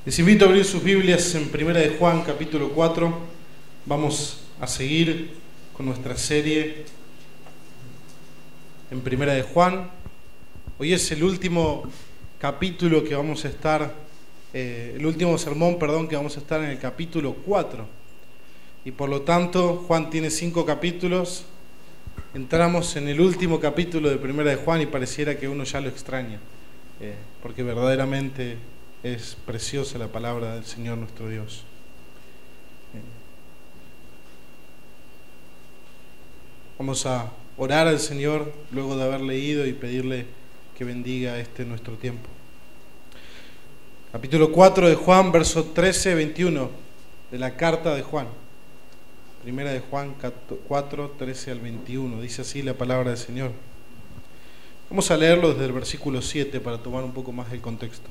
Les invito a abrir sus Biblias en Primera de Juan, capítulo 4. Vamos a seguir con nuestra serie en Primera de Juan. Hoy es el último capítulo que vamos a estar, el último sermón, que vamos a estar en el capítulo 4. Y por lo tanto, Juan tiene 5 capítulos. Entramos en el último capítulo de Primera de Juan y pareciera que uno ya lo extraña, porque verdaderamente es preciosa la palabra del Señor nuestro Dios. Vamos a orar al Señor luego de haber leído y pedirle que bendiga nuestro tiempo. Capítulo 4 de Juan, versos 13-21 de la carta de Juan. Primera de Juan 4, 13 al 21. Dice así la palabra del Señor. Vamos a leerlo desde el versículo 7 para tomar un poco más el contexto.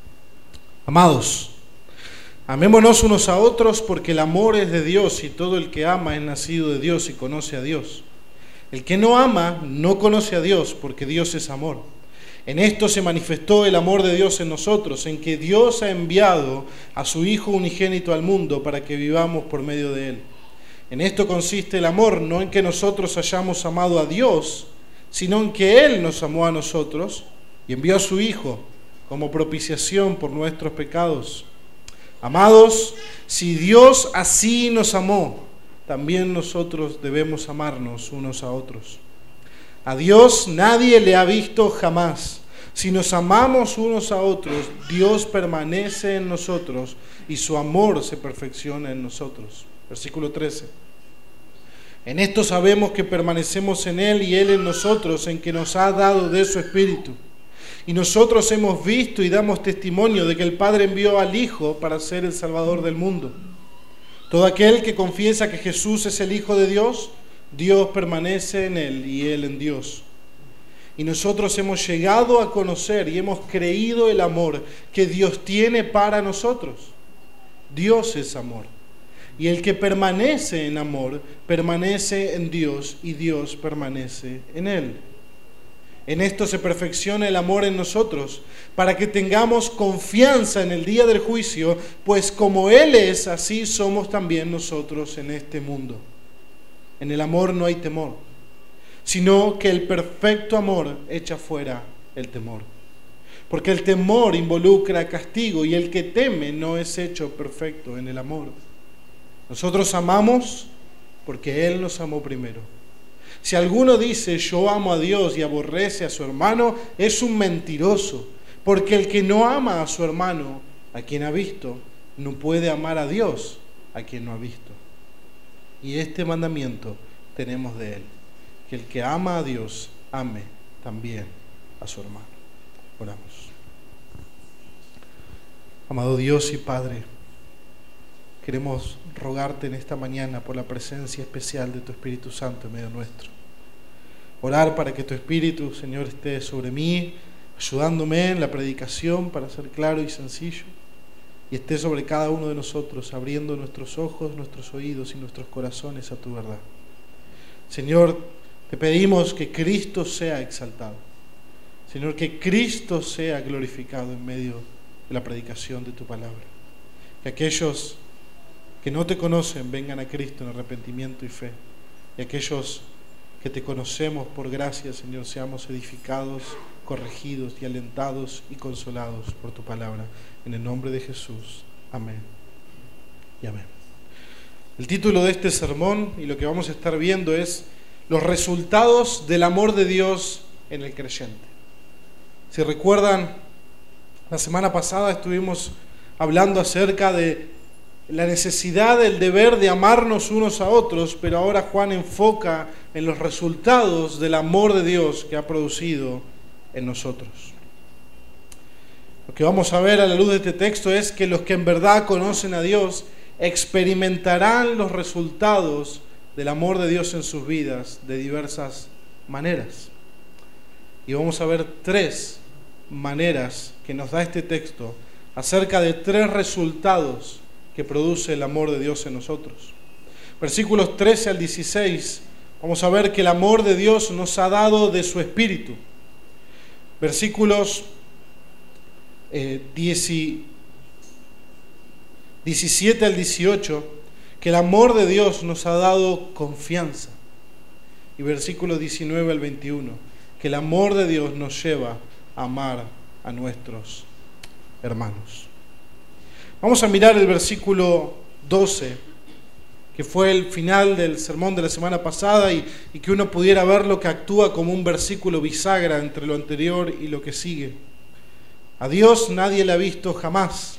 Amados, amémonos unos a otros porque el amor es de Dios y todo el que ama es nacido de Dios y conoce a Dios. El que no ama no conoce a Dios porque Dios es amor. En esto se manifestó el amor de Dios en nosotros, en que Dios ha enviado a su Hijo unigénito al mundo para que vivamos por medio de Él. En esto consiste el amor, no en que nosotros hayamos amado a Dios, sino en que Él nos amó a nosotros y envió a su Hijo como propiciación por nuestros pecados. Amados, si Dios así nos amó, también nosotros debemos amarnos unos a otros. A Dios nadie le ha visto jamás. Si nos amamos unos a otros, Dios permanece en nosotros y su amor se perfecciona en nosotros. Versículo 13. En esto sabemos que permanecemos en Él y Él en nosotros, en que nos ha dado de su Espíritu. Y nosotros hemos visto y damos testimonio de que el Padre envió al Hijo para ser el Salvador del mundo. Todo aquel que confiesa que Jesús es el Hijo de Dios, Dios permanece en Él y Él en Dios. Y nosotros hemos llegado a conocer y hemos creído el amor que Dios tiene para nosotros. Dios es amor. Y el que permanece en amor, permanece en Dios y Dios permanece en Él. En esto se perfecciona el amor en nosotros, para que tengamos confianza en el día del juicio, pues como Él es, así somos también nosotros en este mundo. En el amor no hay temor, sino que el perfecto amor echa fuera el temor. Porque el temor involucra castigo y el que teme no es hecho perfecto en el amor. Nosotros amamos porque Él nos amó primero. Si alguno dice yo amo a Dios y aborrece a su hermano, es un mentiroso, porque el que no ama a su hermano, a quien ha visto, no puede amar a Dios, a quien no ha visto. Y este mandamiento tenemos de Él, que el que ama a Dios, ame también a su hermano. Oramos. Amado Dios y Padre, queremos rogarte en esta mañana por la presencia especial de tu Espíritu Santo en medio nuestro. Orar para que tu Espíritu, Señor, esté sobre mí, ayudándome en la predicación para ser claro y sencillo, y esté sobre cada uno de nosotros, abriendo nuestros ojos, nuestros oídos y nuestros corazones a tu verdad. Señor, te pedimos que Cristo sea exaltado. Señor, que Cristo sea glorificado en medio de la predicación de tu palabra. Que aquellos que no te conocen vengan a Cristo en arrepentimiento y fe, y aquellos que te conocemos por gracia, Señor, seamos edificados, corregidos y alentados y consolados por tu palabra. En el nombre de Jesús. Amén y amén. El título de este sermón y lo que vamos a estar viendo es los resultados del amor de Dios en el creyente. Si recuerdan, la semana pasada estuvimos hablando acerca de la necesidad, el deber de amarnos unos a otros, pero ahora Juan enfoca en los resultados del amor de Dios que ha producido en nosotros. Lo que vamos a ver a la luz de este texto es que los que en verdad conocen a Dios experimentarán los resultados del amor de Dios en sus vidas de diversas maneras. Y vamos a ver 3 maneras que nos da este texto acerca de 3 resultados que produce el amor de Dios en nosotros. Versículos 13 al 16, vamos a ver que el amor de Dios nos ha dado de su Espíritu. Versículos 17 al 18, que el amor de Dios nos ha dado confianza. Y versículo 19 al 21, que el amor de Dios nos lleva a amar a nuestros hermanos. Vamos a mirar el versículo 12, que fue el final del sermón de la semana pasada y que uno pudiera verlo que actúa como un versículo bisagra entre lo anterior y lo que sigue. A Dios nadie le ha visto jamás.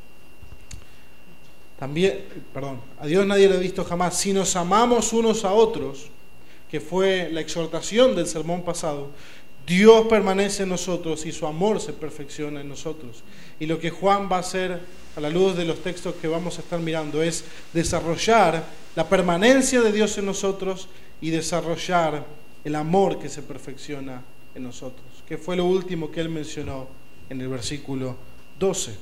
A Dios nadie le ha visto jamás. Si nos amamos unos a otros, que fue la exhortación del sermón pasado, Dios permanece en nosotros y su amor se perfecciona en nosotros. Y lo que Juan va a hacer, a la luz de los textos que vamos a estar mirando, es desarrollar la permanencia de Dios en nosotros y desarrollar el amor que se perfecciona en nosotros, que fue lo último que él mencionó en el versículo 12.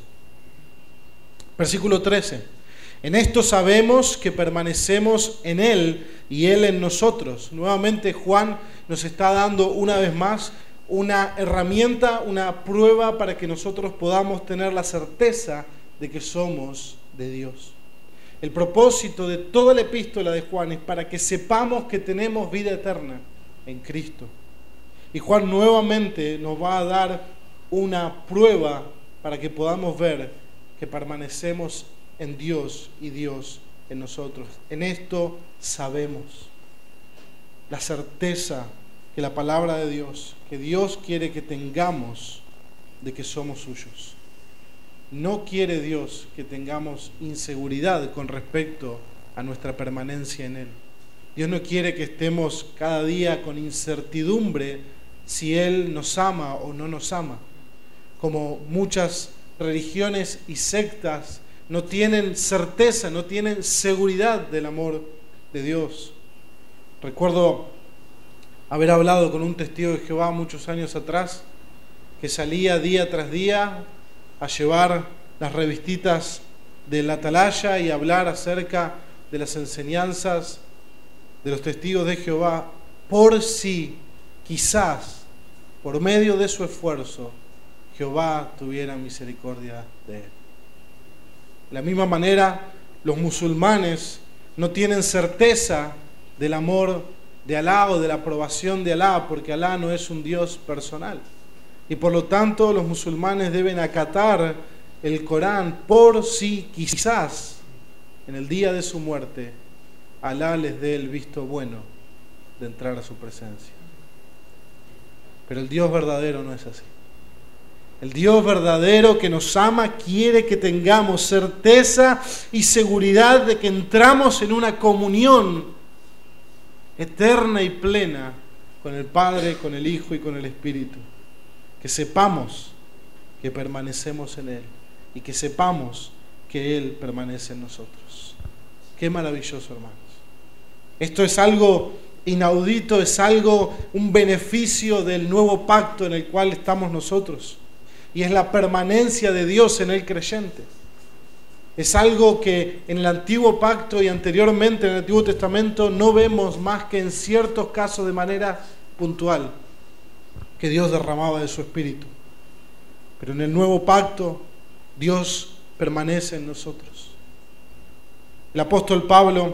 Versículo 13. En esto sabemos que permanecemos en Él y Él en nosotros. Nuevamente Juan nos está dando una vez más una herramienta, una prueba para que nosotros podamos tener la certeza de que somos de Dios. El propósito de toda la epístola de Juan es para que sepamos que tenemos vida eterna en Cristo. Y Juan nuevamente nos va a dar una prueba para que podamos ver que permanecemos en Dios y Dios en nosotros. En esto sabemos la certeza que la palabra de Dios, que Dios quiere que tengamos de que somos suyos. No quiere Dios que tengamos inseguridad con respecto a nuestra permanencia en Él. Dios no quiere que estemos cada día con incertidumbre si Él nos ama o no nos ama. Como muchas religiones y sectas no tienen certeza, no tienen seguridad del amor de Dios. Recuerdo haber hablado con un testigo de Jehová muchos años atrás, que salía día tras día a llevar las revistitas de la atalaya y hablar acerca de las enseñanzas de los testigos de Jehová, por si quizás por medio de su esfuerzo Jehová tuviera misericordia de él. De la misma manera, los musulmanes no tienen certeza del amor de Alá o de la aprobación de Alá, porque Alá no es un Dios personal. Y por lo tanto, los musulmanes deben acatar el Corán por si quizás en el día de su muerte Alá les dé el visto bueno de entrar a su presencia. Pero el Dios verdadero no es así. El Dios verdadero que nos ama quiere que tengamos certeza y seguridad de que entramos en una comunión eterna y plena con el Padre, con el Hijo y con el Espíritu. Que sepamos que permanecemos en Él y que sepamos que Él permanece en nosotros. Qué maravilloso, hermanos. Esto es algo inaudito, es un beneficio del nuevo pacto en el cual estamos nosotros. Y es la permanencia de Dios en el creyente. Es algo que en el antiguo pacto y anteriormente en el Antiguo Testamento no vemos más que en ciertos casos de manera puntual, que Dios derramaba de su Espíritu. Pero en el nuevo pacto Dios permanece en nosotros. El apóstol Pablo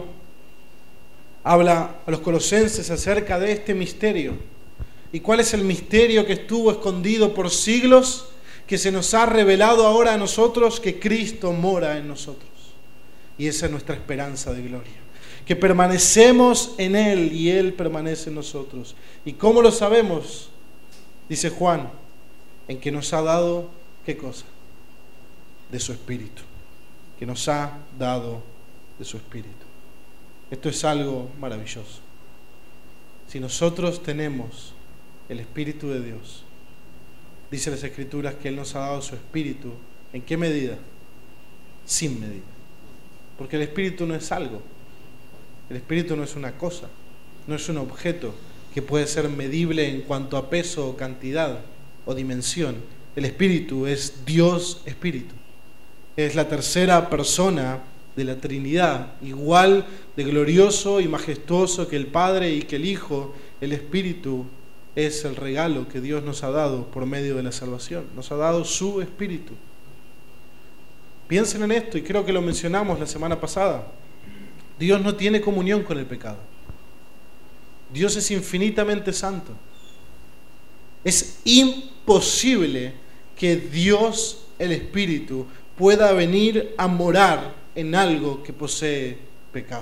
habla a los colosenses acerca de este misterio. ¿Y cuál es el misterio que estuvo escondido por siglos, que se nos ha revelado ahora a nosotros? Que Cristo mora en nosotros. Y esa es nuestra esperanza de gloria. Que permanecemos en Él y Él permanece en nosotros. ¿Y cómo lo sabemos? Dice Juan, en que nos ha dado, ¿qué cosa? De su Espíritu. Que nos ha dado de su Espíritu. Esto es algo maravilloso. Si nosotros tenemos el Espíritu de Dios, dice las Escrituras que Él nos ha dado su Espíritu. ¿En qué medida? Sin medida. Porque el Espíritu no es algo. El Espíritu no es una cosa. No es un objeto que puede ser medible en cuanto a peso o cantidad o dimensión. El Espíritu es Dios Espíritu. Es la tercera persona de la Trinidad, igual de glorioso y majestuoso que el Padre y que el Hijo. El Espíritu es el regalo que Dios nos ha dado por medio de la salvación. Nos ha dado su Espíritu. Piensen en esto, y creo que lo mencionamos la semana pasada. Dios no tiene comunión con el pecado. Dios es infinitamente santo. Es imposible que Dios, el Espíritu, pueda venir a morar en algo que posee pecado.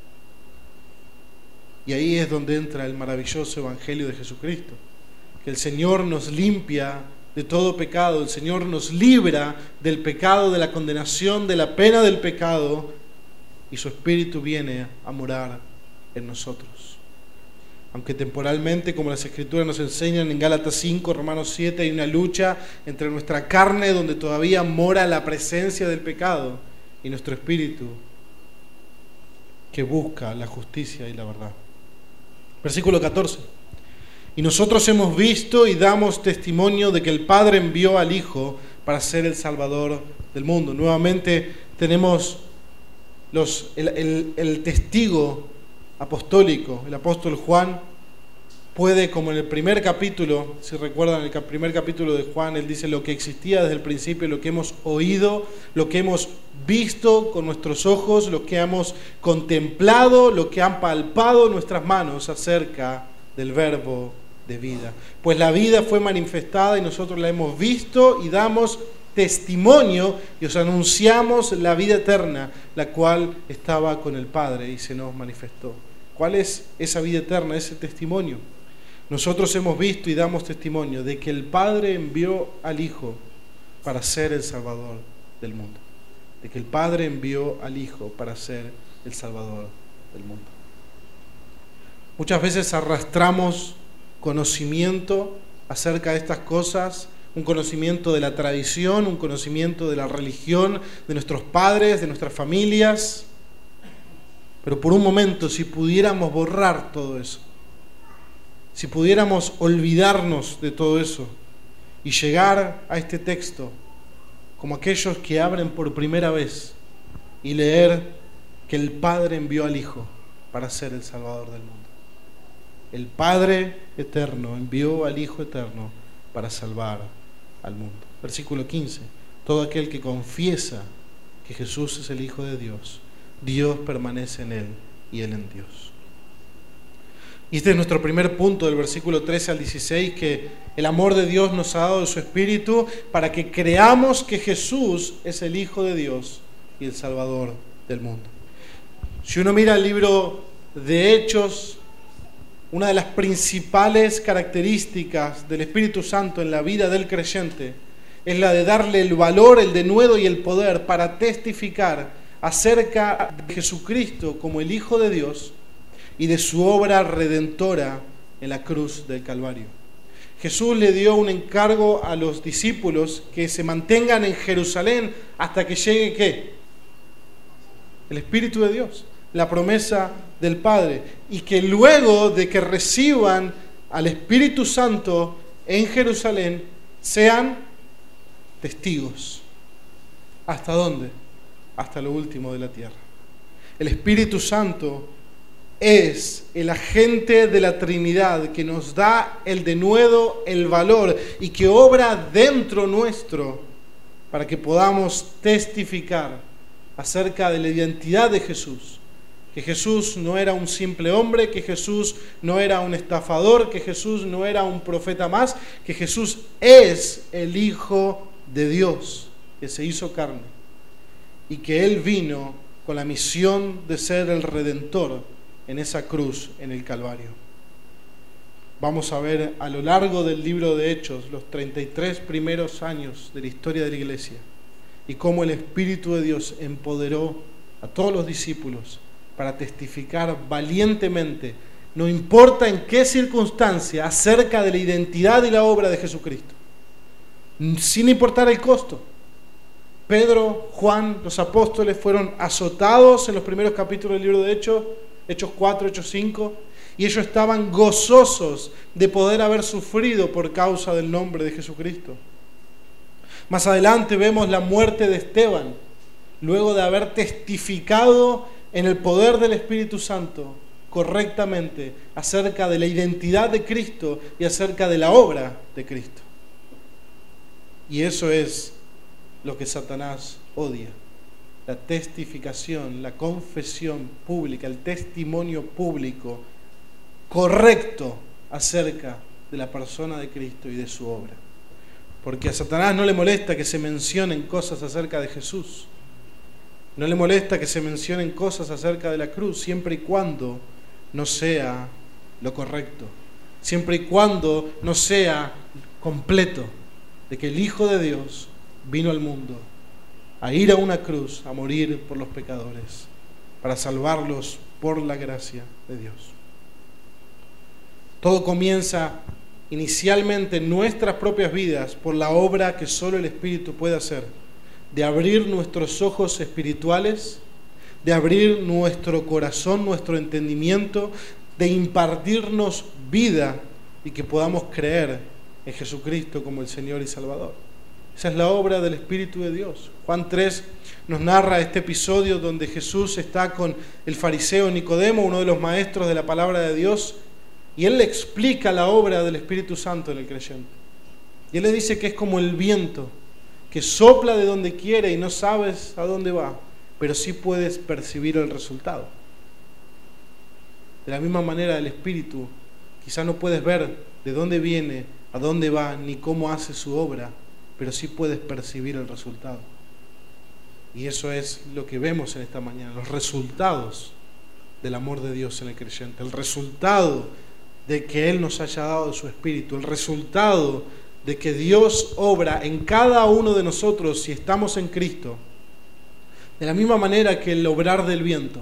Y ahí es donde entra el maravilloso Evangelio de Jesucristo, que el Señor nos limpia de todo pecado, el Señor nos libra del pecado, de la condenación, de la pena del pecado, y su Espíritu viene a morar en nosotros. Aunque temporalmente, como las Escrituras nos enseñan en Gálatas 5, Romanos 7, hay una lucha entre nuestra carne, donde todavía mora la presencia del pecado, y nuestro espíritu, que busca la justicia y la verdad. Versículo 14. Y nosotros hemos visto y damos testimonio de que el Padre envió al Hijo para ser el Salvador del mundo. Nuevamente tenemos el testigo apostólico. El apóstol Juan puede, como en el primer capítulo, si recuerdan el primer capítulo de Juan, él dice lo que existía desde el principio, lo que hemos oído, lo que hemos visto con nuestros ojos, lo que hemos contemplado, lo que han palpado nuestras manos acerca del verbo de vida. Pues la vida fue manifestada y nosotros la hemos visto y damos testimonio y os anunciamos la vida eterna, la cual estaba con el Padre y se nos manifestó. ¿Cuál es esa vida eterna, ese testimonio? Nosotros hemos visto y damos testimonio de que el Padre envió al Hijo para ser el Salvador del mundo. De que el Padre envió al Hijo para ser el Salvador del mundo. Muchas veces arrastramos conocimiento acerca de estas cosas, un conocimiento de la tradición, un conocimiento de la religión, de nuestros padres, de nuestras familias. Pero por un momento, si pudiéramos borrar todo eso, si pudiéramos olvidarnos de todo eso y llegar a este texto como aquellos que abren por primera vez y leer que el Padre envió al Hijo para ser el Salvador del mundo. El Padre eterno envió al Hijo eterno para salvar al mundo. Versículo 15. Todo aquel que confiesa que Jesús es el Hijo de Dios, Dios permanece en él y él en Dios. Y este es nuestro primer punto del versículo 13 al 16, que el amor de Dios nos ha dado de su Espíritu para que creamos que Jesús es el Hijo de Dios y el Salvador del mundo. Si uno mira el libro de Hechos, una de las principales características del Espíritu Santo en la vida del creyente es la de darle el valor, el denuedo y el poder para testificar acerca de Jesucristo como el Hijo de Dios y de su obra redentora en la cruz del Calvario. Jesús le dio un encargo a los discípulos que se mantengan en Jerusalén hasta que llegue ¿qué? El Espíritu de Dios, la promesa del Padre, y que luego de que reciban al Espíritu Santo en Jerusalén sean testigos. ¿Hasta dónde? Hasta lo último de la tierra. El Espíritu Santo es el agente de la Trinidad que nos da el denuedo, el valor y que obra dentro nuestro para que podamos testificar acerca de la identidad de Jesús. Que Jesús no era un simple hombre, que Jesús no era un estafador, que Jesús no era un profeta más, que Jesús es el Hijo de Dios que se hizo carne y que Él vino con la misión de ser el Redentor en esa cruz en el Calvario. Vamos a ver a lo largo del libro de Hechos los 33 primeros años de la historia de la iglesia y cómo el Espíritu de Dios empoderó a todos los discípulos para testificar valientemente, no importa en qué circunstancia, acerca de la identidad y la obra de Jesucristo, sin importar el costo. Pedro, Juan, los apóstoles fueron azotados en los primeros capítulos del libro de Hechos, Hechos 4, Hechos 5, y ellos estaban gozosos de poder haber sufrido por causa del nombre de Jesucristo. Más adelante vemos la muerte de Esteban, luego de haber testificado en el poder del Espíritu Santo correctamente acerca de la identidad de Cristo y acerca de la obra de Cristo. Y eso es lo que Satanás odia: la testificación, la confesión pública, el testimonio público correcto acerca de la persona de Cristo y de su obra. Porque a Satanás no le molesta que se mencionen cosas acerca de Jesús, no le molesta que se mencionen cosas acerca de la cruz, siempre y cuando no sea lo correcto, siempre y cuando no sea completo, de que el Hijo de Dios vino al mundo a ir a una cruz, a morir por los pecadores, para salvarlos por la gracia de Dios. Todo comienza inicialmente en nuestras propias vidas por la obra que solo el Espíritu puede hacer, de abrir nuestros ojos espirituales, de abrir nuestro corazón, nuestro entendimiento, de impartirnos vida y que podamos creer en Jesucristo como el Señor y Salvador. Esa es la obra del Espíritu de Dios. Juan 3 nos narra este episodio donde Jesús está con el fariseo Nicodemo, uno de los maestros de la palabra de Dios, y él le explica la obra del Espíritu Santo en el creyente. Y él le dice que es como el viento, que sopla de donde quiere y no sabes a dónde va, pero sí puedes percibir el resultado. De la misma manera, el Espíritu, quizás no puedes ver de dónde viene, a dónde va, ni cómo hace su obra, pero sí puedes percibir el resultado. Y eso es lo que vemos en esta mañana, los resultados del amor de Dios en el creyente, el resultado de que Él nos haya dado su Espíritu, el resultado de que Dios obra en cada uno de nosotros si estamos en Cristo, de la misma manera que el obrar del viento.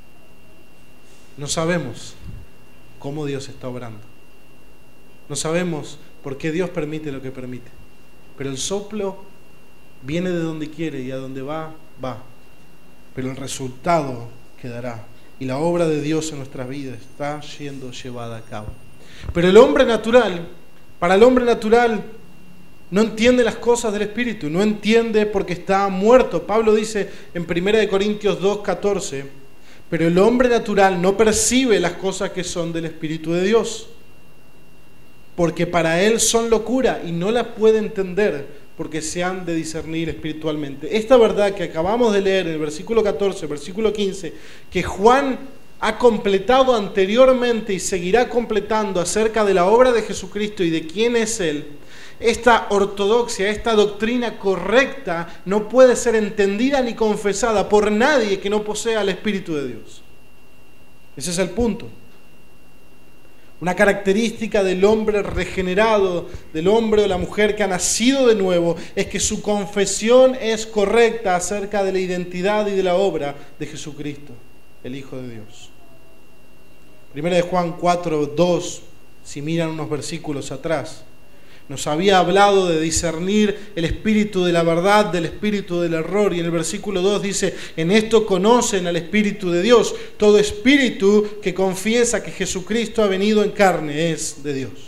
No sabemos cómo Dios está obrando, no sabemos por qué Dios permite lo que permite, pero el soplo viene de donde quiere y a donde va, va, pero el resultado quedará. Y la obra de Dios en nuestras vidas está siendo llevada a cabo. Pero el hombre natural, para el hombre natural, no entiende las cosas del Espíritu, no entiende porque está muerto. Pablo dice en 1 Corintios 2:14, pero el hombre natural no percibe las cosas que son del Espíritu de Dios, porque para él son locura y no las puede entender, porque se han de discernir espiritualmente. Esta verdad que acabamos de leer en el versículo 14, versículo 15, que Juan ha completado anteriormente y seguirá completando acerca de la obra de Jesucristo y de quién es Él, esta ortodoxia, esta doctrina correcta no puede ser entendida ni confesada por nadie que no posea el Espíritu de Dios. Ese es el punto. Una característica del hombre regenerado, del hombre o la mujer que ha nacido de nuevo, es que su confesión es correcta acerca de la identidad y de la obra de Jesucristo, el Hijo de Dios. Primera de Juan 4:2, si miran unos versículos atrás, nos había hablado de discernir el espíritu de la verdad del espíritu del error, y en el versículo 2 dice: en esto conocen al Espíritu de Dios, todo espíritu que confiesa que Jesucristo ha venido en carne es de Dios.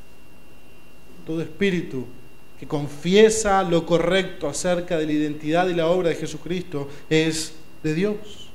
Todo espíritu que confiesa lo correcto acerca de la identidad y la obra de Jesucristo es de Dios.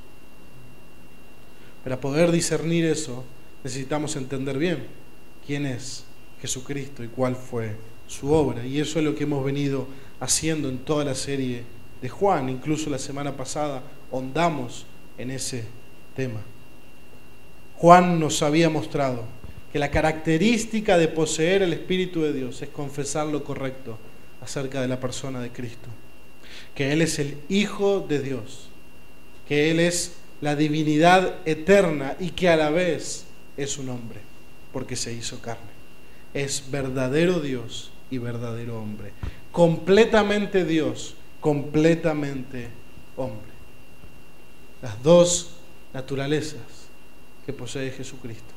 Para poder discernir eso, necesitamos entender bien quién es Jesucristo y cuál fue su obra, y eso es lo que hemos venido haciendo en toda la serie de Juan. Incluso la semana pasada ahondamos en ese tema. Juan nos había mostrado que la característica de poseer el Espíritu de Dios es confesar lo correcto acerca de la persona de Cristo, que Él es el Hijo de Dios, que Él es la divinidad eterna y que a la vez es un hombre, porque se hizo carne. Es verdadero Dios y verdadero hombre. Completamente Dios, completamente hombre. Las dos naturalezas que posee Jesucristo.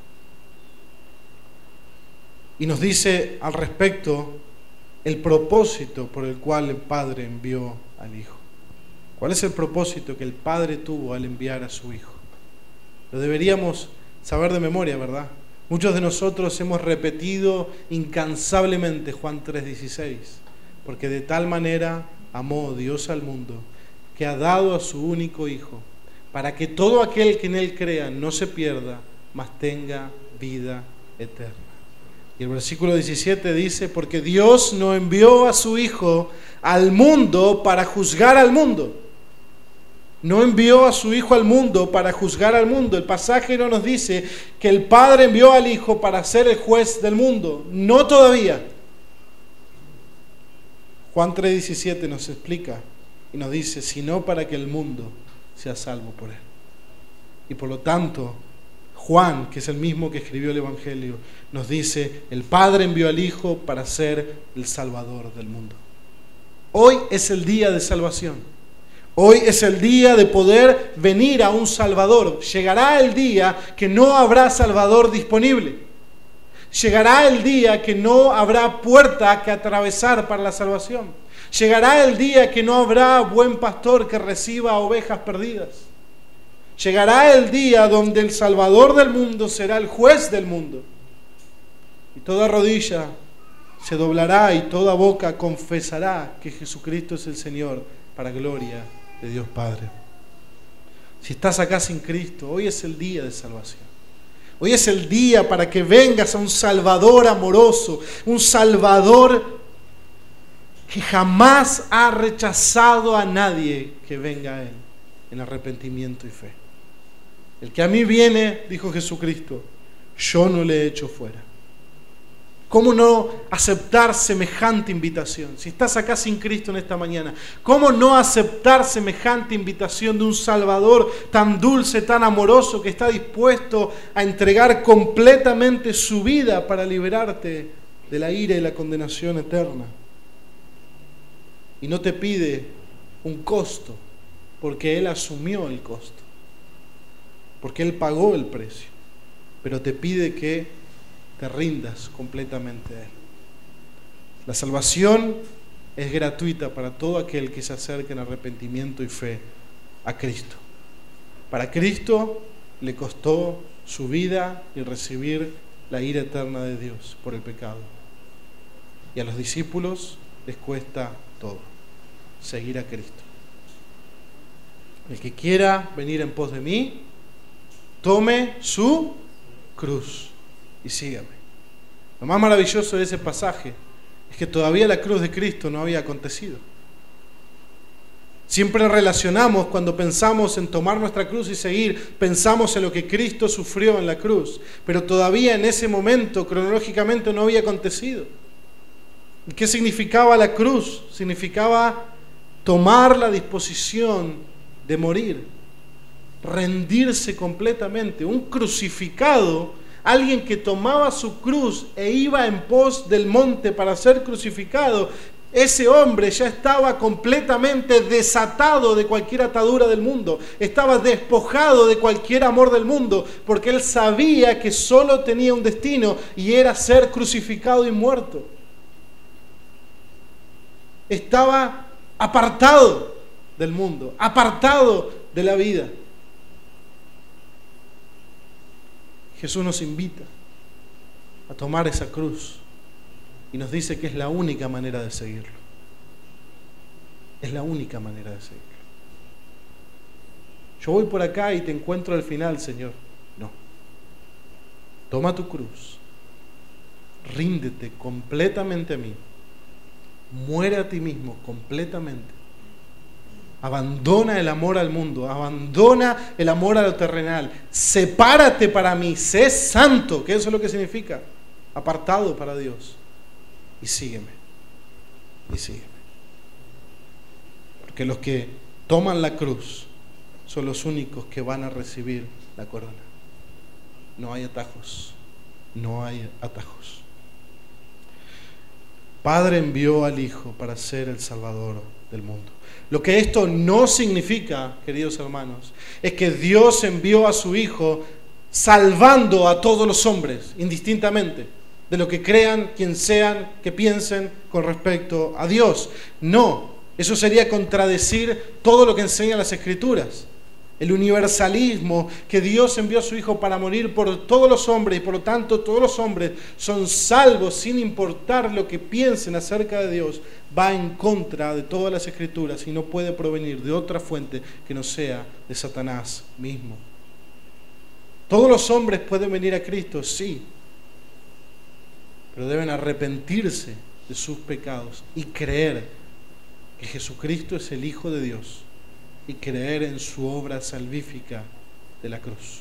Y nos dice al respecto el propósito por el cual el Padre envió al Hijo. ¿Cuál es el propósito que el Padre tuvo al enviar a su Hijo? Lo deberíamos saber de memoria, ¿verdad? Muchos de nosotros hemos repetido incansablemente Juan 3:16, porque de tal manera amó Dios al mundo, que ha dado a su único Hijo, para que todo aquel que en Él crea no se pierda, mas tenga vida eterna. Y el versículo 17 dice: porque Dios no envió a su Hijo al mundo para juzgar al mundo. No envió a su Hijo al mundo para juzgar al mundo. El pasaje no nos dice que el Padre envió al Hijo para ser el juez del mundo. No todavía. Juan 3:17 nos explica y nos dice, sino para que el mundo sea salvo por él. Y por lo tanto, Juan, que es el mismo que escribió el Evangelio, nos dice, el Padre envió al Hijo para ser el Salvador del mundo. Hoy es el día de salvación. Hoy es el día de poder venir a un Salvador. Llegará el día que no habrá Salvador disponible. Llegará el día que no habrá puerta que atravesar para la salvación. Llegará el día que no habrá buen pastor que reciba ovejas perdidas. Llegará el día donde el Salvador del mundo será el juez del mundo. Y toda rodilla se doblará y toda boca confesará que Jesucristo es el Señor, para gloria de Dios Padre. Si estás acá sin Cristo, hoy es el día de salvación. Hoy es el día para que vengas a un Salvador amoroso, un Salvador que jamás ha rechazado a nadie que venga a Él en arrepentimiento y fe. El que a mí viene, dijo Jesucristo, yo no le echo fuera. ¿Cómo no aceptar semejante invitación? Si estás acá sin Cristo en esta mañana, ¿cómo no aceptar semejante invitación de un Salvador tan dulce, tan amoroso, que está dispuesto a entregar completamente su vida para liberarte de la ira y la condenación eterna? Y no te pide un costo, porque Él asumió el costo, porque Él pagó el precio, pero te pide que te rindas completamente a Él. La salvación es gratuita para todo aquel que se acerque en arrepentimiento y fe a Cristo. Para Cristo le costó su vida y recibir la ira eterna de Dios por el pecado. Y a los discípulos les cuesta todo, seguir a Cristo. El que quiera venir en pos de mí, tome su cruz y sígame. Lo más maravilloso de ese pasaje es que todavía la cruz de Cristo no había acontecido. Siempre relacionamos, cuando pensamos en tomar nuestra cruz y seguir, pensamos en lo que Cristo sufrió en la cruz, pero todavía en ese momento cronológicamente no había acontecido. ¿Y qué significaba la cruz? Significaba tomar la disposición de morir, rendirse completamente. Un crucificado, alguien que tomaba su cruz e iba en pos del monte para ser crucificado, ese hombre ya estaba completamente desatado de cualquier atadura del mundo, estaba despojado de cualquier amor del mundo, porque él sabía que solo tenía un destino y era ser crucificado y muerto. Estaba apartado del mundo, apartado de la vida. Jesús nos invita a tomar esa cruz y nos dice que es la única manera de seguirlo. Es la única manera de seguirlo. Yo voy por acá y te encuentro al final, Señor. No. Toma tu cruz. Ríndete completamente a mí. Muere a ti mismo completamente. Abandona el amor al mundo, abandona el amor a lo terrenal, sepárate para mí, sé santo, que eso es lo que significa, apartado para Dios, y sígueme, y sígueme. Porque los que toman la cruz son los únicos que van a recibir la corona. No hay atajos, no hay atajos. Padre envió al Hijo para ser el Salvador del mundo. Lo que esto no significa, queridos hermanos, es que Dios envió a su Hijo salvando a todos los hombres, indistintamente, de lo que crean, quien sean, que piensen con respecto a Dios. No, eso sería contradecir todo lo que enseñan las Escrituras. El universalismo, que Dios envió a su Hijo para morir por todos los hombres y por lo tanto todos los hombres son salvos sin importar lo que piensen acerca de Dios, va en contra de todas las Escrituras y no puede provenir de otra fuente que no sea de Satanás mismo. Todos los hombres pueden venir a Cristo, sí, pero deben arrepentirse de sus pecados y creer que Jesucristo es el Hijo de Dios y creer en su obra salvífica de la cruz.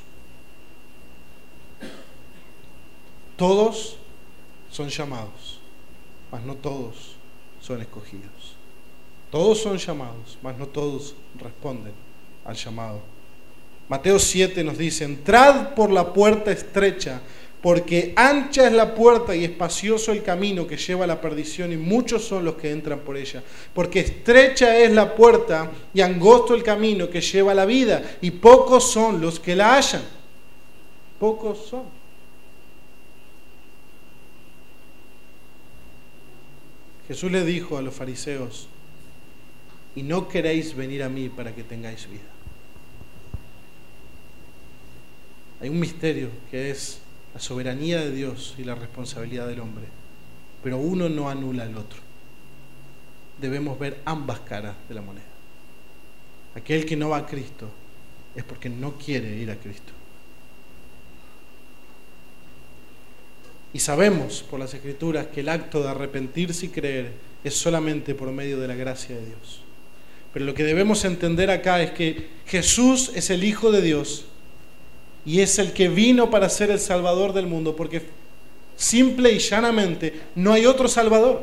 Todos son llamados, mas no todos son escogidos. Todos son llamados, mas no todos responden al llamado. Mateo 7 nos dice: entrad por la puerta estrecha, porque ancha es la puerta y espacioso el camino que lleva a la perdición, y muchos son los que entran por ella. Porque estrecha es la puerta y angosto el camino que lleva a la vida, y pocos son los que la hallan. Pocos son. Jesús le dijo a los fariseos: y no queréis venir a mí para que tengáis vida. Hay un misterio que es la soberanía de Dios y la responsabilidad del hombre, pero uno no anula al otro. Debemos ver ambas caras de la moneda. Aquel que no va a Cristo es porque no quiere ir a Cristo. Y sabemos por las Escrituras que el acto de arrepentirse y creer es solamente por medio de la gracia de Dios. Pero lo que debemos entender acá es que Jesús es el Hijo de Dios y es el que vino para ser el Salvador del mundo, porque simple y llanamente no hay otro Salvador,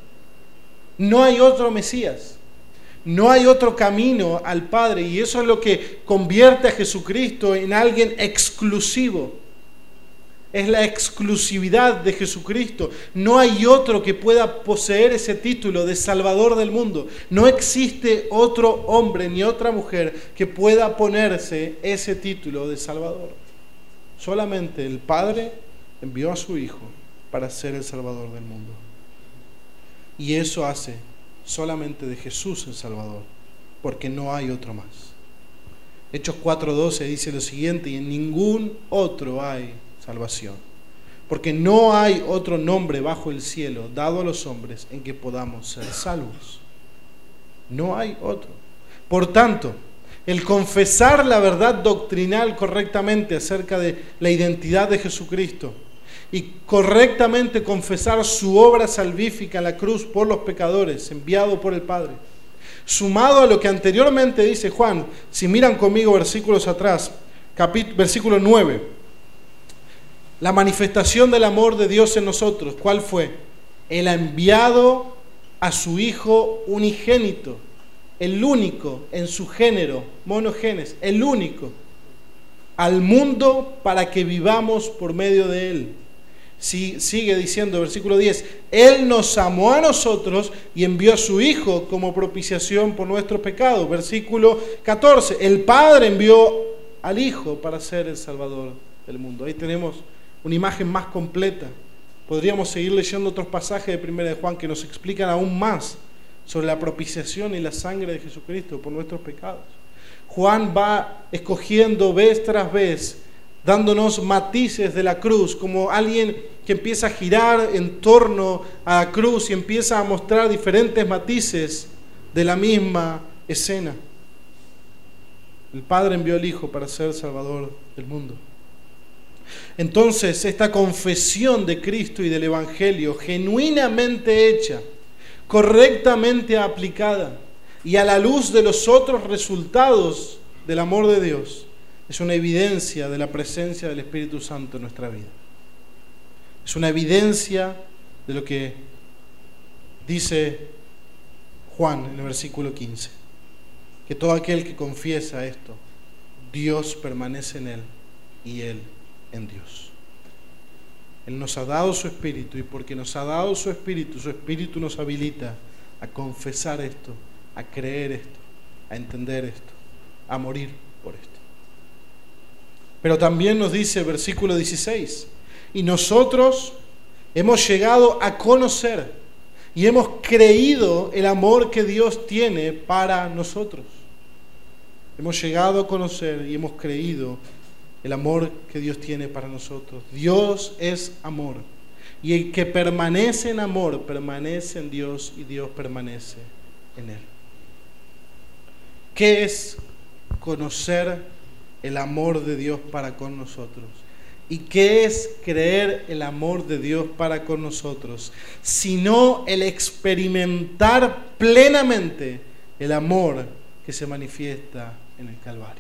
no hay otro Mesías, no hay otro camino al Padre, y eso es lo que convierte a Jesucristo en alguien exclusivo. Es la exclusividad de Jesucristo. No hay otro que pueda poseer ese título de Salvador del mundo. No existe otro hombre ni otra mujer que pueda ponerse ese título de Salvador. Solamente el Padre envió a su Hijo para ser el Salvador del mundo. Y eso hace solamente de Jesús el Salvador, porque no hay otro más. Hechos 4:12 dice lo siguiente: y en ningún otro hay salvación, porque no hay otro nombre bajo el cielo dado a los hombres en que podamos ser salvos. No hay otro. Por tanto, el confesar la verdad doctrinal correctamente acerca de la identidad de Jesucristo y correctamente confesar su obra salvífica en la cruz por los pecadores, enviado por el Padre, sumado a lo que anteriormente dice Juan, si miran conmigo versículos atrás, versículo 9, la manifestación del amor de Dios en nosotros, ¿cuál fue? Él ha enviado a su Hijo unigénito, el único en su género, monogenes, el único, al mundo para que vivamos por medio de Él. Sí, sigue diciendo, versículo 10, Él nos amó a nosotros y envió a su Hijo como propiciación por nuestros pecados. Versículo 14, el Padre envió al Hijo para ser el Salvador del mundo. Ahí tenemos una imagen más completa. Podríamos seguir leyendo otros pasajes de 1 de Juan que nos explican aún más sobre la propiciación y la sangre de Jesucristo por nuestros pecados. Juan va escogiendo vez tras vez, dándonos matices de la cruz, como alguien que empieza a girar en torno a la cruz y empieza a mostrar diferentes matices de la misma escena. El Padre envió al Hijo para ser Salvador del mundo. Entonces, esta confesión de Cristo y del Evangelio, genuinamente hecha, correctamente aplicada y a la luz de los otros resultados del amor de Dios, es una evidencia de la presencia del Espíritu Santo en nuestra vida. Es una evidencia de lo que dice Juan en el versículo 15, que todo aquel que confiesa esto, Dios permanece en él y él en Dios. Él nos ha dado su Espíritu, y porque nos ha dado su Espíritu nos habilita a confesar esto, a creer esto, a entender esto, a morir por esto. Pero también nos dice el versículo 16, y nosotros hemos llegado a conocer y hemos creído el amor que Dios tiene para nosotros. Hemos llegado a conocer y hemos creído el amor que Dios tiene para nosotros. Dios es amor, y el que permanece en amor permanece en Dios y Dios permanece en él. ¿Qué es conocer el amor de Dios para con nosotros? ¿Y qué es creer el amor de Dios para con nosotros? Sino el experimentar plenamente el amor que se manifiesta en el Calvario.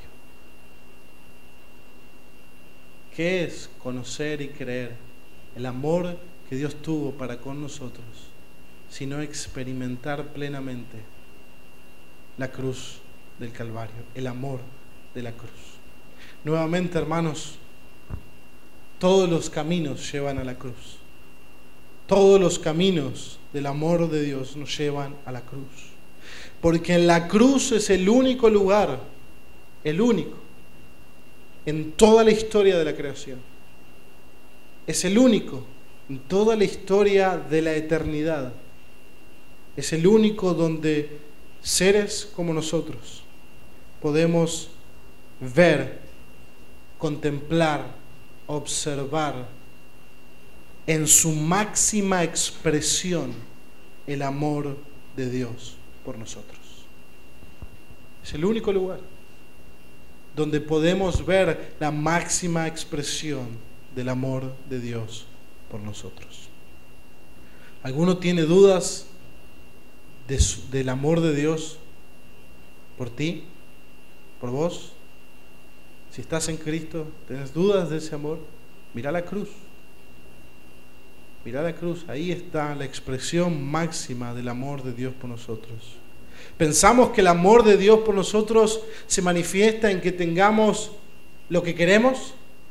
¿Qué es conocer y creer el amor que Dios tuvo para con nosotros? Sino experimentar plenamente la cruz del Calvario, el amor de la cruz. Nuevamente, hermanos, todos los caminos llevan a la cruz. Todos los caminos del amor de Dios nos llevan a la cruz. Porque en la cruz es el único lugar, el único, en toda la historia de la creación. Es el único en toda la historia de la eternidad. Es el único donde seres como nosotros podemos ver, contemplar, observar en su máxima expresión el amor de Dios por nosotros. Es el único lugar donde podemos ver la máxima expresión del amor de Dios por nosotros. ¿Alguno tiene dudas del amor de Dios por ti, por vos? Si estás en Cristo, ¿tienes dudas de ese amor? Mira la cruz. Mira la cruz. Ahí está la expresión máxima del amor de Dios por nosotros. ¿Pensamos que el amor de Dios por nosotros se manifiesta en que tengamos lo que queremos?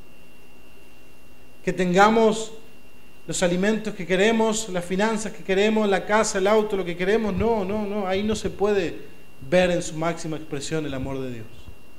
¿Que tengamos los alimentos que queremos, las finanzas que queremos, la casa, el auto, lo que queremos? No. Ahí no se puede ver en su máxima expresión el amor de Dios.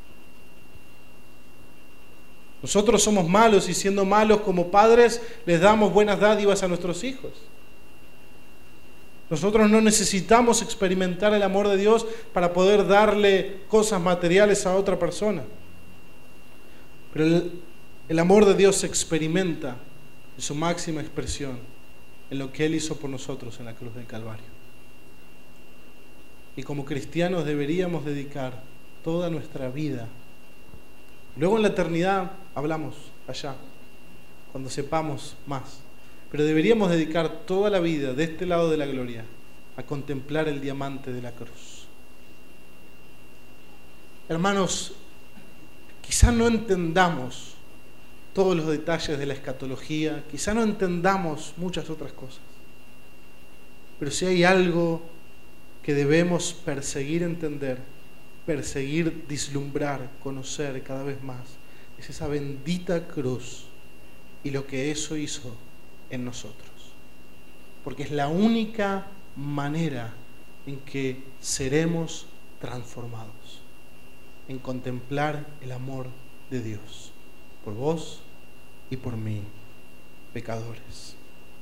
Nosotros somos malos y siendo malos como padres les damos buenas dádivas a nuestros hijos. Nosotros no necesitamos experimentar el amor de Dios para poder darle cosas materiales a otra persona. Pero el amor de Dios se experimenta en su máxima expresión en lo que Él hizo por nosotros en la cruz del Calvario. Y como cristianos deberíamos dedicar toda nuestra vida. Luego en la eternidad hablamos allá, cuando sepamos más. Pero deberíamos dedicar toda la vida de este lado de la gloria a contemplar el diamante de la cruz. Hermanos, quizá no entendamos todos los detalles de la escatología, quizá no entendamos muchas otras cosas. Pero si hay algo que debemos perseguir entender, perseguir vislumbrar, conocer cada vez más, es esa bendita cruz y lo que eso hizo en nosotros. Porque es la única manera en que seremos transformados, en contemplar el amor de Dios por vos y por mí, pecadores.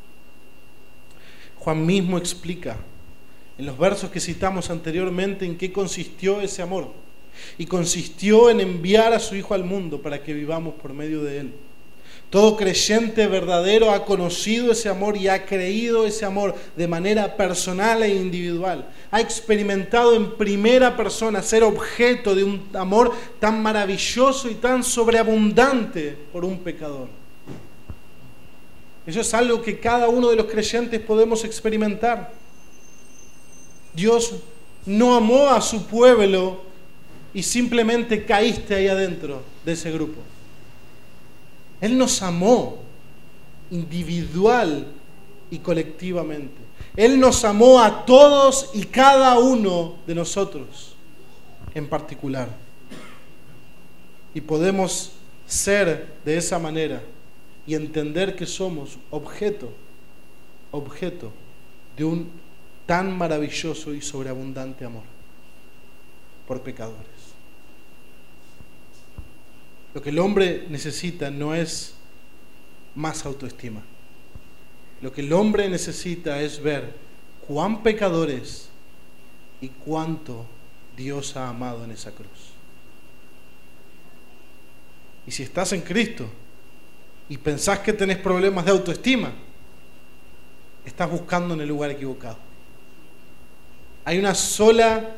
Juan mismo explica en los versos que citamos anteriormente en qué consistió ese amor. Y consistió en enviar a su Hijo al mundo para que vivamos por medio de Él. Todo creyente verdadero ha conocido ese amor y ha creído ese amor de manera personal e individual. Ha experimentado en primera persona ser objeto de un amor tan maravilloso y tan sobreabundante por un pecador. Eso es algo que cada uno de los creyentes podemos experimentar. Dios no amó a su pueblo y simplemente caíste ahí adentro de ese grupo. Él nos amó individual y colectivamente. Él nos amó a todos y cada uno de nosotros en particular. Y podemos ser de esa manera y entender que somos objeto de un tan maravilloso y sobreabundante amor por pecadores. Lo que el hombre necesita no es más autoestima. Lo que el hombre necesita es ver cuán pecadores y cuánto Dios ha amado en esa cruz. Y si estás en Cristo y pensás que tenés problemas de autoestima, estás buscando en el lugar equivocado. Hay una sola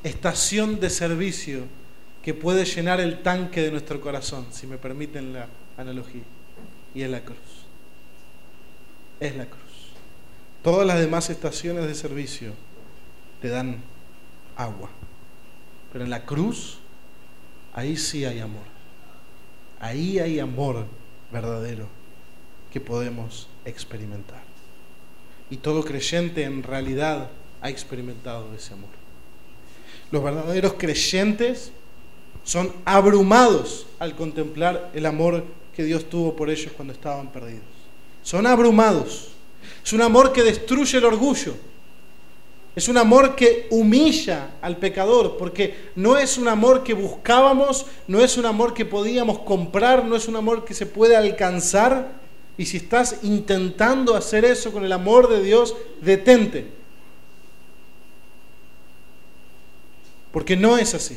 estación de servicio que puede llenar el tanque de nuestro corazón, si me permiten analogía, y es la cruz. Es la cruz. Todas las demás estaciones de servicio te dan agua, pero en la cruz, ahí sí hay amor. Ahí hay amor verdadero que podemos experimentar. Y todo creyente en realidad ha experimentado ese amor. Los verdaderos creyentes son abrumados al contemplar el amor que Dios tuvo por ellos cuando estaban perdidos. Son abrumados. Es un amor que destruye el orgullo. Es un amor que humilla al pecador, porque no es un amor que buscábamos, no es un amor que podíamos comprar, no es un amor que se puede alcanzar. Y si estás intentando hacer eso con el amor de Dios, detente. Porque no es así.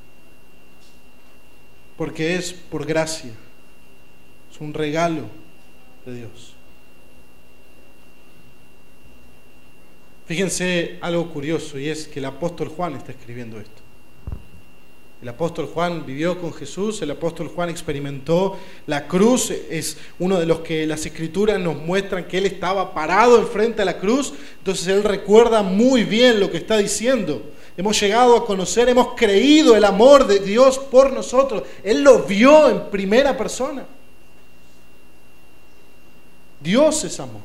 Porque es por gracia. Es un regalo de Dios. Fíjense algo curioso, y es que el apóstol Juan está escribiendo esto. El apóstol Juan vivió con Jesús, el apóstol Juan experimentó la cruz, es uno de los que las escrituras nos muestran que él estaba parado enfrente a la cruz, entonces él recuerda muy bien lo que está diciendo. Hemos llegado a conocer, hemos creído el amor de Dios por nosotros. Él lo vio en primera persona. Dios es amor.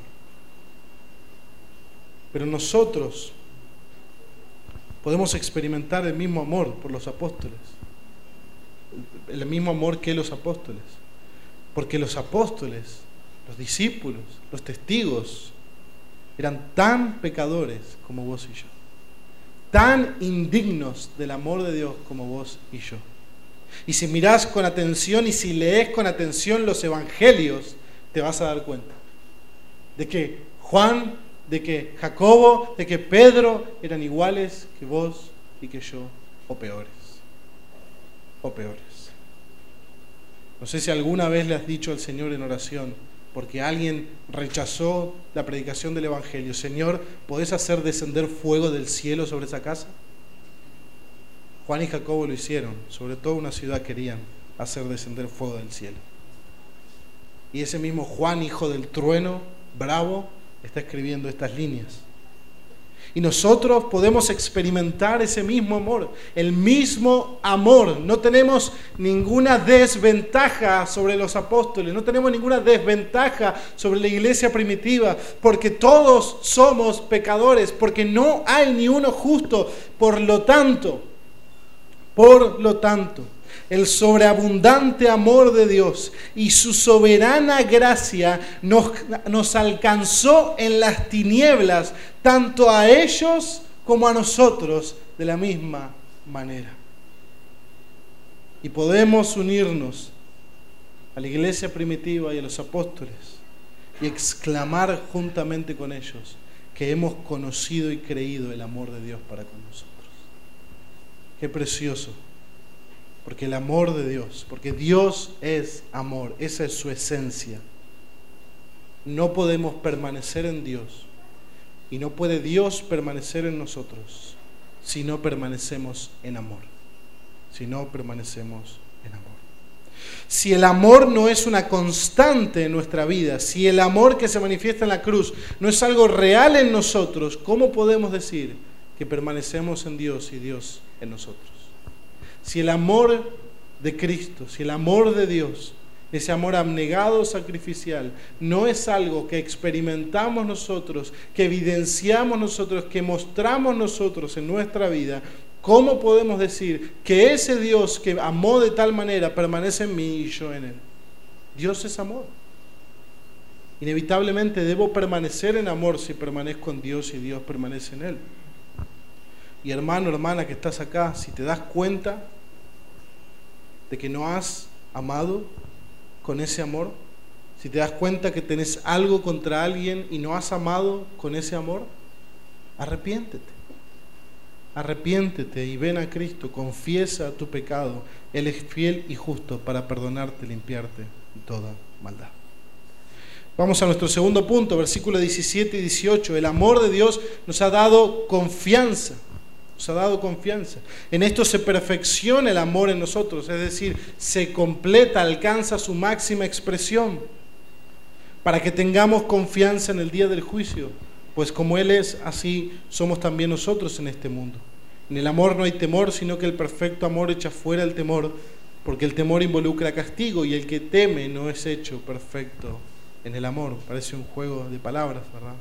Pero nosotros podemos experimentar el mismo amor por los apóstoles. El mismo amor que los apóstoles. Porque los apóstoles, los discípulos, los testigos, eran tan pecadores como vos y yo. Tan indignos del amor de Dios como vos y yo. Y si mirás con atención y si lees con atención los evangelios, te vas a dar cuenta de que Juan, de que Jacobo, de que Pedro eran iguales que vos y que yo, o peores. O peores. No sé si alguna vez le has dicho al Señor en oración, porque alguien rechazó la predicación del Evangelio: Señor, ¿podés hacer descender fuego del cielo sobre esa casa? Juan y Jacobo lo hicieron, sobre todo una ciudad querían hacer descender fuego del cielo. Y ese mismo Juan, hijo del trueno, bravo, está escribiendo estas líneas. Y nosotros podemos experimentar ese mismo amor, el mismo amor. No tenemos ninguna desventaja sobre los apóstoles, no tenemos ninguna desventaja sobre la iglesia primitiva, porque todos somos pecadores, porque no hay ni uno justo. Por lo tanto, el sobreabundante amor de Dios y su soberana gracia nos alcanzó en las tinieblas, tanto a ellos como a nosotros, de la misma manera. Y podemos unirnos a la iglesia primitiva y a los apóstoles y exclamar juntamente con ellos que hemos conocido y creído el amor de Dios para con nosotros. Qué precioso. Porque el amor de Dios, porque Dios es amor, esa es su esencia. No podemos permanecer en Dios y no puede Dios permanecer en nosotros si no permanecemos en amor. Si no permanecemos en amor. Si el amor no es una constante en nuestra vida, si el amor que se manifiesta en la cruz no es algo real en nosotros, ¿cómo podemos decir que permanecemos en Dios y Dios en nosotros? Si el amor de Cristo, si el amor de Dios, ese amor abnegado, sacrificial, no es algo que experimentamos nosotros, que evidenciamos nosotros, que mostramos nosotros en nuestra vida, ¿cómo podemos decir que ese Dios que amó de tal manera permanece en mí y yo en Él? Dios es amor. Inevitablemente debo permanecer en amor si permanezco en Dios y Dios permanece en Él. Y hermano, hermana que estás acá, si te das cuenta de que no has amado con ese amor, si te das cuenta que tenés algo contra alguien y no has amado con ese amor, arrepiéntete. Arrepiéntete y ven a Cristo, confiesa tu pecado. Él es fiel y justo para perdonarte, limpiarte de toda maldad. Vamos a nuestro segundo punto, versículos 17 y 18. El amor de Dios nos ha dado confianza. nos ha dado confianza. En esto se perfecciona el amor en nosotros, es decir, se completa, alcanza su máxima expresión, para que tengamos confianza en el día del juicio, pues como Él es, así somos también nosotros en este mundo. En el amor no hay temor, sino que el perfecto amor echa fuera el temor, porque el temor involucra castigo, y el que teme no es hecho perfecto en el amor. Parece un juego de palabras, ¿verdad?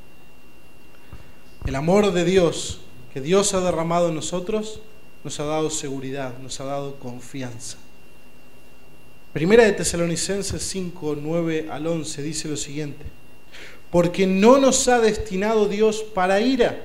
El amor de Dios, que Dios ha derramado en nosotros, nos ha dado seguridad, nos ha dado confianza. Primera de Tesalonicenses 5, 9 al 11 dice lo siguiente: porque no nos ha destinado Dios para ira.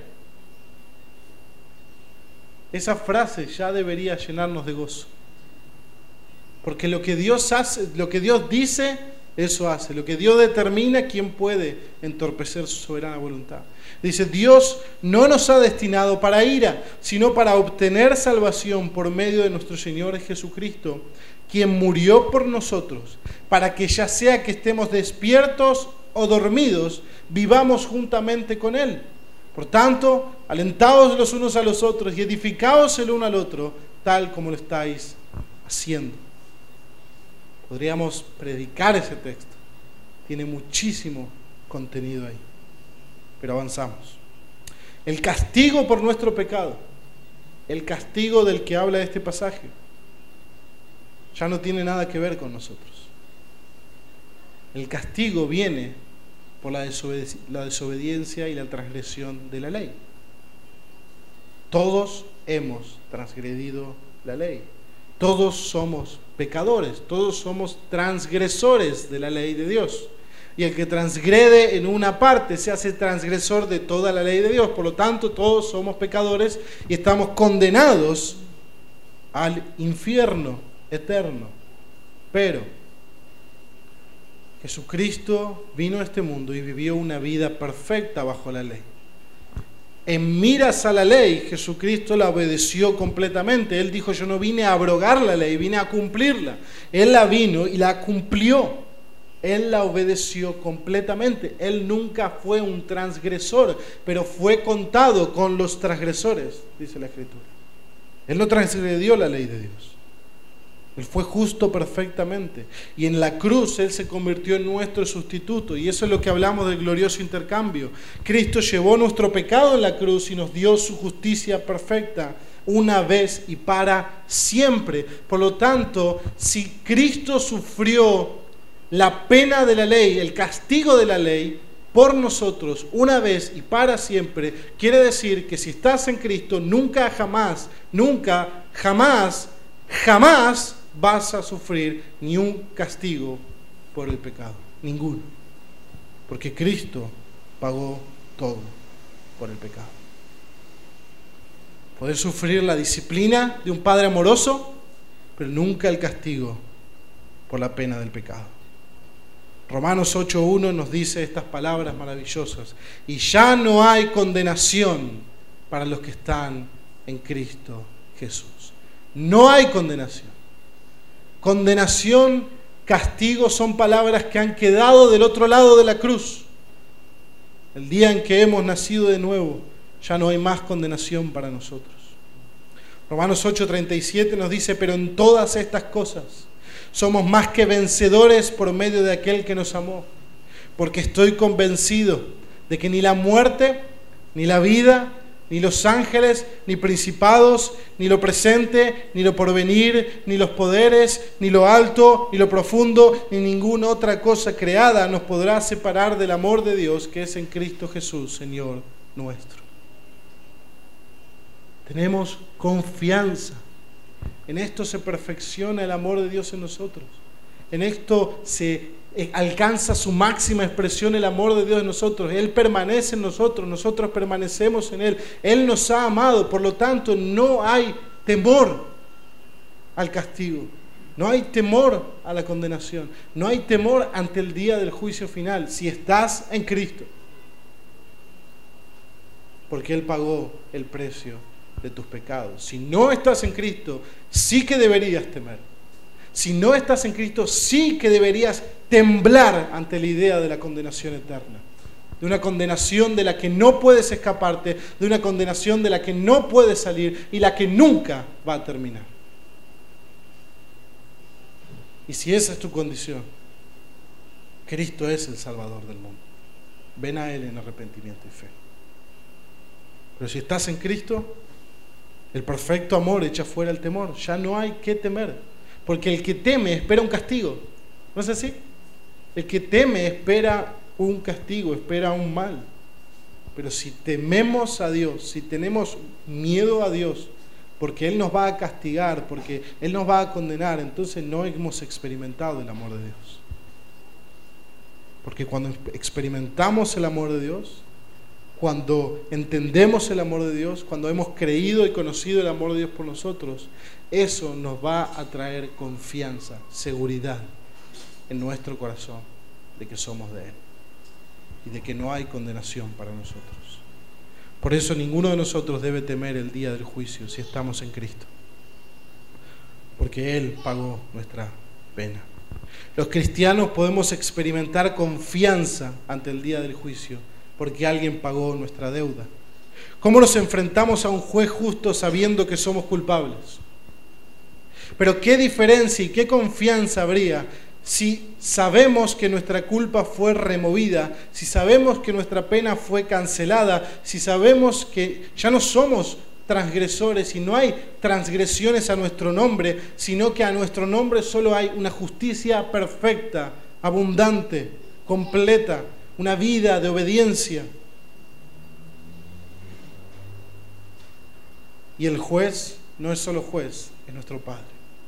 Esa frase ya debería llenarnos de gozo. Porque lo que Dios hace, lo que Dios dice, eso hace. Lo que Dios determina, ¿quién puede entorpecer su soberana voluntad? Dice, Dios no nos ha destinado para ira, sino para obtener salvación por medio de nuestro Señor Jesucristo, quien murió por nosotros, para que ya sea que estemos despiertos o dormidos, vivamos juntamente con Él. Por tanto, alentaos los unos a los otros y edificaos el uno al otro, tal como lo estáis haciendo. Podríamos predicar ese texto. Tiene muchísimo contenido ahí. Pero avanzamos. El castigo por nuestro pecado, el castigo del que habla este pasaje, ya no tiene nada que ver con nosotros. El castigo viene por la desobediencia y la transgresión de la ley. Todos hemos transgredido la ley. Todos somos pecadores, todos somos transgresores de la ley de Dios. Y el que transgrede en una parte se hace transgresor de toda la ley de Dios. Por lo tanto, todos somos pecadores y estamos condenados al infierno eterno. Pero Jesucristo vino a este mundo y vivió una vida perfecta bajo la ley. En miras a la ley, Jesucristo la obedeció completamente. Él dijo, yo no vine a abrogar la ley, vine a cumplirla. Él la vino y la cumplió. Él la obedeció completamente. Él nunca fue un transgresor, pero fue contado con los transgresores, dice la Escritura. Él no transgredió la ley de Dios. Él fue justo perfectamente. Y en la cruz Él se convirtió en nuestro sustituto. Y eso es lo que hablamos del glorioso intercambio. Cristo llevó nuestro pecado en la cruz y nos dio su justicia perfecta una vez y para siempre. Por lo tanto, si Cristo sufrió la pena de la ley, el castigo de la ley, por nosotros una vez y para siempre, quiere decir que si estás en Cristo, nunca jamás vas a sufrir ni un castigo por el pecado, ninguno, porque Cristo pagó todo por el pecado. Poder sufrir la disciplina de un padre amoroso, pero nunca el castigo por la pena del pecado. Romanos 8:1 nos dice estas palabras maravillosas: y ya no hay condenación para los que están en Cristo Jesús. No hay condenación. Condenación, castigo son palabras que han quedado del otro lado de la cruz. El día en que hemos nacido de nuevo, ya no hay más condenación para nosotros. Romanos 8:37 nos dice, pero en todas estas cosas somos más que vencedores por medio de aquel que nos amó, porque estoy convencido de que ni la muerte, ni la vida, ni los ángeles, ni principados, ni lo presente, ni lo porvenir, ni los poderes, ni lo alto, ni lo profundo, ni ninguna otra cosa creada nos podrá separar del amor de Dios que es en Cristo Jesús, Señor nuestro. Tenemos confianza. En esto se perfecciona el amor de Dios en nosotros. En esto se alcanza su máxima expresión el amor de Dios en nosotros. Él permanece en nosotros, nosotros permanecemos en Él. Él nos ha amado, por lo tanto no hay temor al castigo, no hay temor a la condenación, no hay temor ante el día del juicio final si estás en Cristo, porque Él pagó el precio de tus pecados. Si no estás en Cristo, sí que deberías temer. Si no estás en Cristo, sí que deberías temblar ante la idea de la condenación eterna. de una condenación de la que no puedes escaparte, de una condenación de la que no puedes salir y la que nunca va a terminar. Y si esa es tu condición, Cristo es el Salvador del mundo. Ven a Él en arrepentimiento y fe. Pero si estás en Cristo, el perfecto amor echa fuera el temor. Ya no hay que temer, porque el que teme espera un castigo. ¿No es así? El que teme espera un castigo, espera un mal. Pero si tememos a Dios, si tenemos miedo a Dios, porque Él nos va a castigar, porque Él nos va a condenar, entonces no hemos experimentado el amor de Dios. Porque cuando experimentamos el amor de Dios, cuando entendemos el amor de Dios, cuando hemos creído y conocido el amor de Dios por nosotros, eso nos va a traer confianza, seguridad en nuestro corazón de que somos de Él y de que no hay condenación para nosotros. Por eso ninguno de nosotros debe temer el día del juicio si estamos en Cristo, porque Él pagó nuestra pena. Los cristianos podemos experimentar confianza ante el día del juicio porque alguien pagó nuestra deuda. ¿Cómo nos enfrentamos a un juez justo sabiendo que somos culpables? Pero qué diferencia y qué confianza habría si sabemos que nuestra culpa fue removida, si sabemos que nuestra pena fue cancelada, si sabemos que ya no somos transgresores y no hay transgresiones a nuestro nombre, sino que a nuestro nombre solo hay una justicia perfecta, abundante, completa, una vida de obediencia. Y el juez no es solo juez, es nuestro Padre.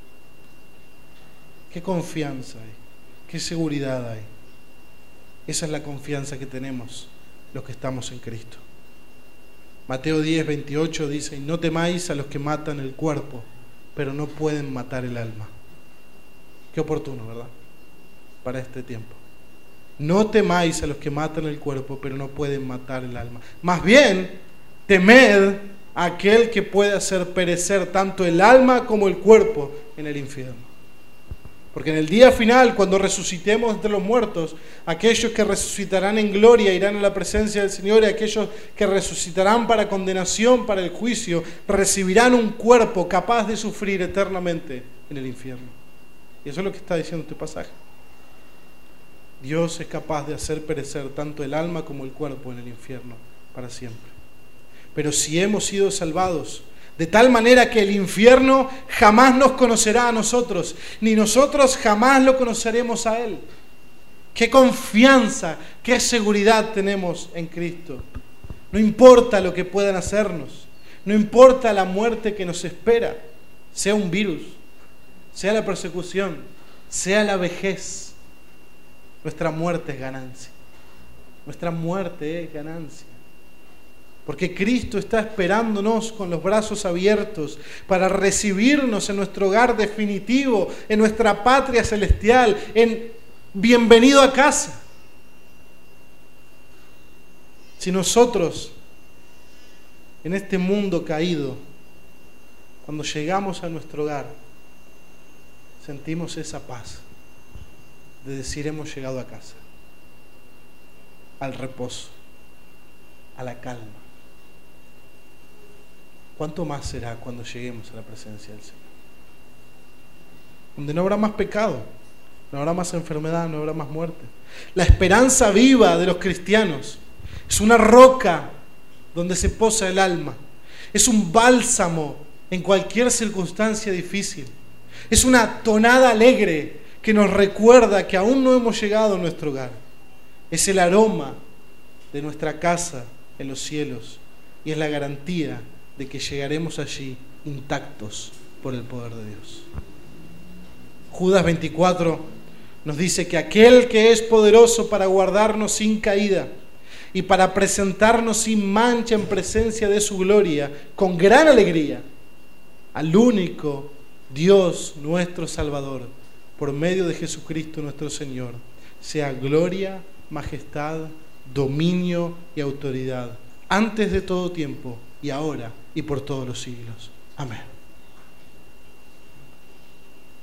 ¿Qué confianza hay? ¿Qué seguridad hay? Esa es la confianza que tenemos los que estamos en Cristo. Mateo 10, 28 dice: y no temáis a los que matan el cuerpo, pero no pueden matar el alma. Qué oportuno, ¿verdad? Para este tiempo. No temáis a los que matan el cuerpo, pero no pueden matar el alma. Más bien, temed a aquel que puede hacer perecer tanto el alma como el cuerpo en el infierno. Porque en el día final, cuando resucitemos entre los muertos, aquellos que resucitarán en gloria irán a la presencia del Señor, y aquellos que resucitarán para condenación, para el juicio, recibirán un cuerpo capaz de sufrir eternamente en el infierno. Y eso es lo que está diciendo este pasaje. Dios es capaz de hacer perecer tanto el alma como el cuerpo en el infierno para siempre. Pero si hemos sido salvados, de tal manera que el infierno jamás nos conocerá a nosotros, ni nosotros jamás lo conoceremos a Él. Qué confianza, qué seguridad tenemos en Cristo. No importa lo que puedan hacernos, no importa la muerte que nos espera, sea un virus, sea la persecución, sea la vejez, nuestra muerte es ganancia. Nuestra muerte es ganancia. Porque Cristo está esperándonos con los brazos abiertos para recibirnos en nuestro hogar definitivo, en nuestra patria celestial, en bienvenido a casa. Si nosotros, en este mundo caído, cuando llegamos a nuestro hogar, sentimos esa paz de decir: hemos llegado a casa, al reposo, a la calma. ¿Cuánto más será cuando lleguemos a la presencia del Señor? Donde no habrá más pecado, no habrá más enfermedad, no habrá más muerte. La esperanza viva de los cristianos es una roca donde se posa el alma. Es un bálsamo en cualquier circunstancia difícil. Es una tonada alegre que nos recuerda que aún no hemos llegado a nuestro hogar. Es el aroma de nuestra casa en los cielos y es la garantía de que llegaremos allí intactos por el poder de Dios. Judas 24 nos dice que aquel que es poderoso para guardarnos sin caída y para presentarnos sin mancha en presencia de su gloria, con gran alegría, al único Dios nuestro Salvador, por medio de Jesucristo nuestro Señor, sea gloria, majestad, dominio y autoridad, antes de todo tiempo y ahora y por todos los siglos. Amén.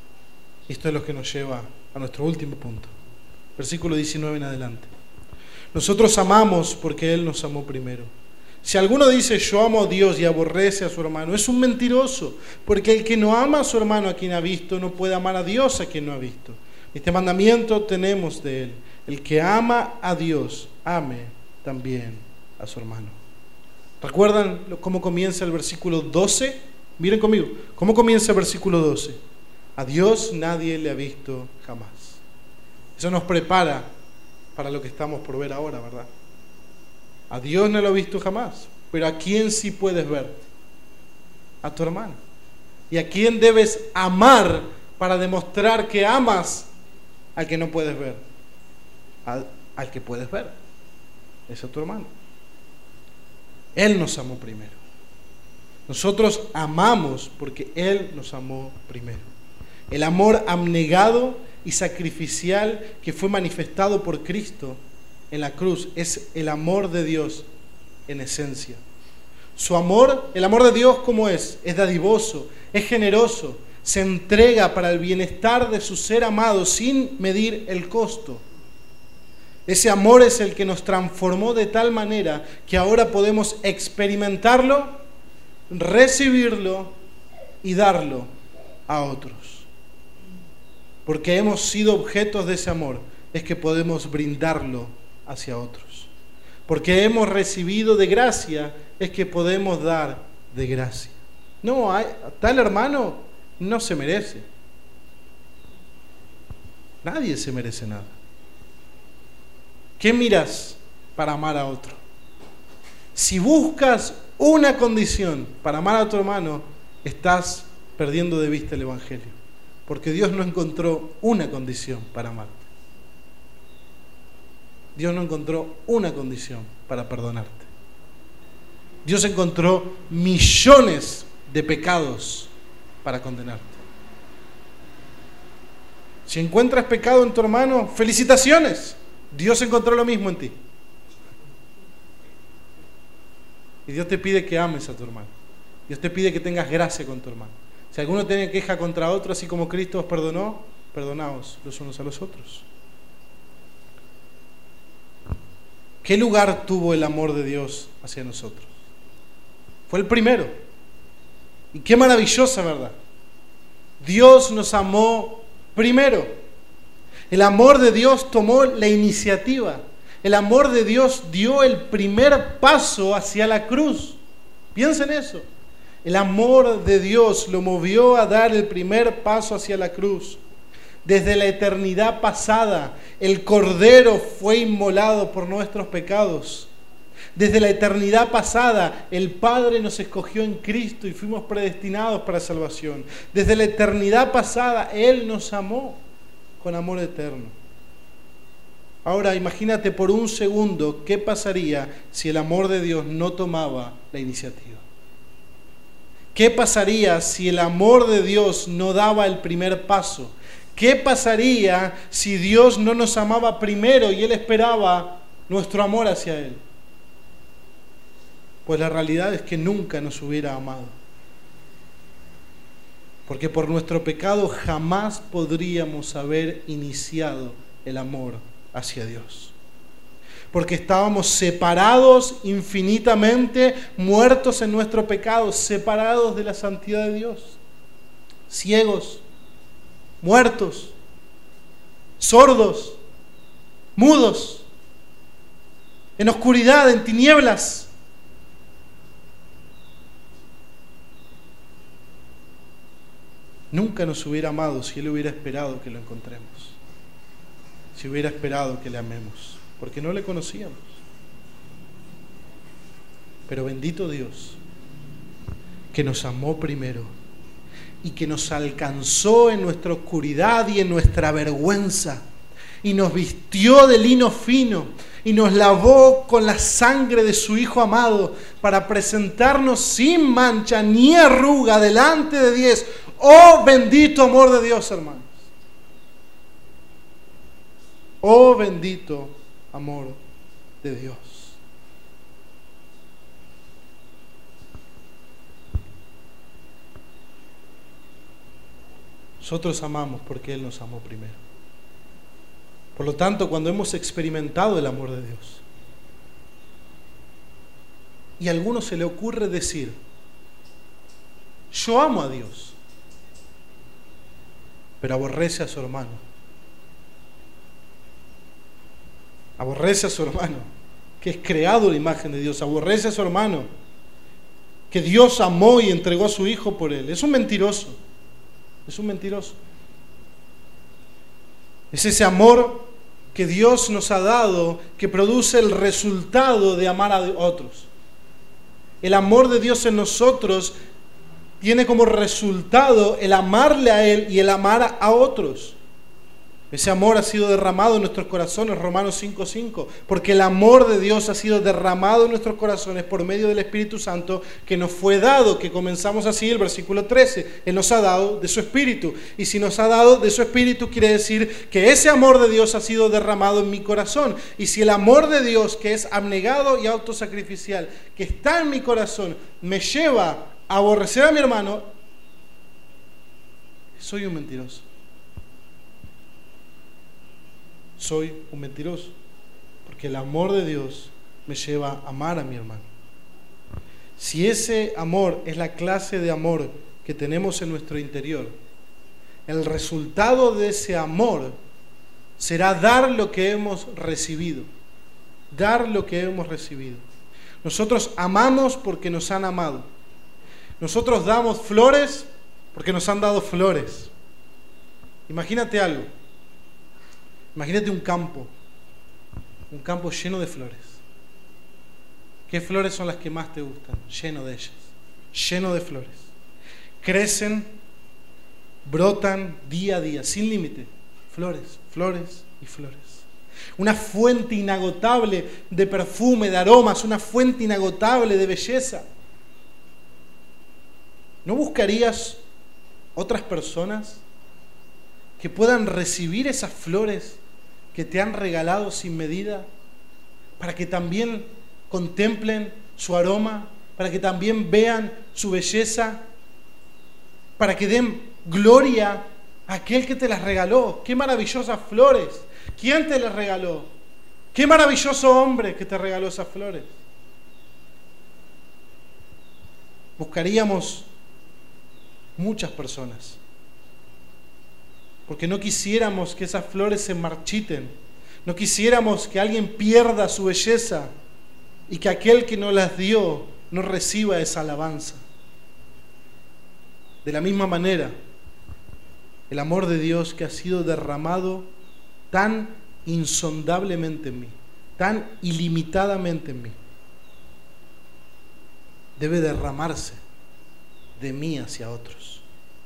Esto es lo que nos lleva a nuestro último punto. Versículo 19 en adelante. Nosotros amamos porque Él nos amó primero. Si alguno dice yo amo a Dios y aborrece a su hermano, es un mentiroso, porque el que no ama a su hermano a quien ha visto no puede amar a Dios a quien no ha visto. Este mandamiento tenemos de Él: el que ama a Dios, ame también a su hermano. ¿Recuerdan cómo comienza el versículo 12? Miren conmigo, ¿cómo comienza el versículo 12? A Dios nadie le ha visto jamás. Eso nos prepara para lo que estamos por ver ahora, ¿verdad? A Dios no lo he visto jamás, pero ¿a quién sí puedes ver? A tu hermano. ¿Y a quién debes amar para demostrar que amas al que no puedes ver? Al que puedes ver. Es a tu hermano. Él nos amó primero. Nosotros amamos porque Él nos amó primero. El amor abnegado y sacrificial que fue manifestado por Cristo en la cruz es el amor de Dios en esencia. Su amor, el amor de Dios, ¿cómo es? Es dadivoso, es generoso, se entrega para el bienestar de su ser amado sin medir el costo. Ese amor es el que nos transformó de tal manera que ahora podemos experimentarlo, recibirlo y darlo a otros. Porque hemos sido objetos de ese amor, es que podemos brindarlo hacia otros. Porque hemos recibido de gracia, es que podemos dar de gracia. No, tal hermano no se merece. Nadie se merece nada. ¿Qué miras para amar a otro? Si buscas una condición para amar a tu hermano, estás perdiendo de vista el Evangelio. Porque Dios no encontró una condición para amarte. Dios no encontró una condición para perdonarte. Dios encontró millones de pecados para condenarte. Si encuentras pecado en tu hermano, ¡felicitaciones! Dios encontró lo mismo en ti. Y Dios te pide que ames a tu hermano. Dios te pide que tengas gracia con tu hermano. Si alguno tiene queja contra otro, así como Cristo os perdonó, perdonaos los unos a los otros. ¿Qué lugar tuvo el amor de Dios hacia nosotros? Fue el primero. Y qué maravillosa verdad. Dios nos amó primero. El amor de Dios tomó la iniciativa. El amor de Dios dio el primer paso hacia la cruz. Piensen eso. El amor de Dios lo movió a dar el primer paso hacia la cruz. Desde la eternidad pasada, el Cordero fue inmolado por nuestros pecados. Desde la eternidad pasada, el Padre nos escogió en Cristo y fuimos predestinados para salvación. Desde la eternidad pasada, Él nos amó con amor eterno. Ahora, imagínate por un segundo qué pasaría si el amor de Dios no tomaba la iniciativa. ¿Qué pasaría si el amor de Dios no daba el primer paso? ¿Qué pasaría si Dios no nos amaba primero y Él esperaba nuestro amor hacia Él? Pues la realidad es que nunca nos hubiera amado. Porque por nuestro pecado jamás podríamos haber iniciado el amor hacia Dios. Porque estábamos separados infinitamente, muertos en nuestro pecado, separados de la santidad de Dios, ciegos, muertos, sordos, mudos, en oscuridad, en tinieblas. Nunca nos hubiera amado si Él hubiera esperado que lo encontremos, si hubiera esperado que le amemos, porque no le conocíamos. Pero bendito Dios, que nos amó primero y que nos alcanzó en nuestra oscuridad y en nuestra vergüenza, y nos vistió de lino fino, y nos lavó con la sangre de su Hijo amado, para presentarnos sin mancha ni arruga delante de Dios. ¡Oh, bendito amor de Dios, hermanos! ¡Oh, bendito amor de Dios! Nosotros amamos porque Él nos amó primero. Por lo tanto, cuando hemos experimentado el amor de Dios, Y a alguno se le ocurre decir: yo amo a Dios, pero aborrece a su hermano. Aborrece a su hermano, que es creado a la imagen de Dios. Aborrece a su hermano, que Dios amó y entregó a su Hijo por él. Es un mentiroso. Es un mentiroso. Es ese amor que Dios nos ha dado que produce el resultado de amar a otros. El amor de Dios en nosotros tiene como resultado el amarle a Él y el amar a otros. Ese amor ha sido derramado en nuestros corazones, Romanos 5:5, porque el amor de Dios ha sido derramado en nuestros corazones por medio del Espíritu Santo que nos fue dado, que comenzamos así el versículo 13, Él nos ha dado de su Espíritu, y si nos ha dado de su Espíritu quiere decir que ese amor de Dios ha sido derramado en mi corazón, y si el amor de Dios, que es abnegado y autosacrificial, que está en mi corazón, me lleva a aborrecer a mi hermano, soy un mentiroso. Soy un mentiroso, porque el amor de Dios me lleva a amar a mi hermano. Si ese amor es la clase de amor que tenemos en nuestro interior, el resultado de ese amor será dar lo que hemos recibido. Dar lo que hemos recibido. Nosotros amamos porque nos han amado. Nosotros damos flores porque nos han dado flores. Imagínate algo. Imagínate un campo lleno de flores. ¿Qué flores son las que más te gustan? Lleno de ellas, lleno de flores. Crecen, brotan día a día, sin límite. Flores, flores y flores. Una fuente inagotable de perfume, de aromas, una fuente inagotable de belleza. ¿No buscarías otras personas que puedan recibir esas flores que te han regalado sin medida, para que también contemplen su aroma, para que también vean su belleza, para que den gloria a aquel que te las regaló? ¡Qué maravillosas flores! ¿Quién te las regaló? ¡Qué maravilloso hombre que te regaló esas flores! Buscaríamos muchas personas, porque no quisiéramos que esas flores se marchiten, no quisiéramos que alguien pierda su belleza y que aquel que nos las dio no reciba esa alabanza. De la misma manera, el amor de Dios que ha sido derramado tan insondablemente en mí, tan ilimitadamente en mí, debe derramarse de mí hacia otros.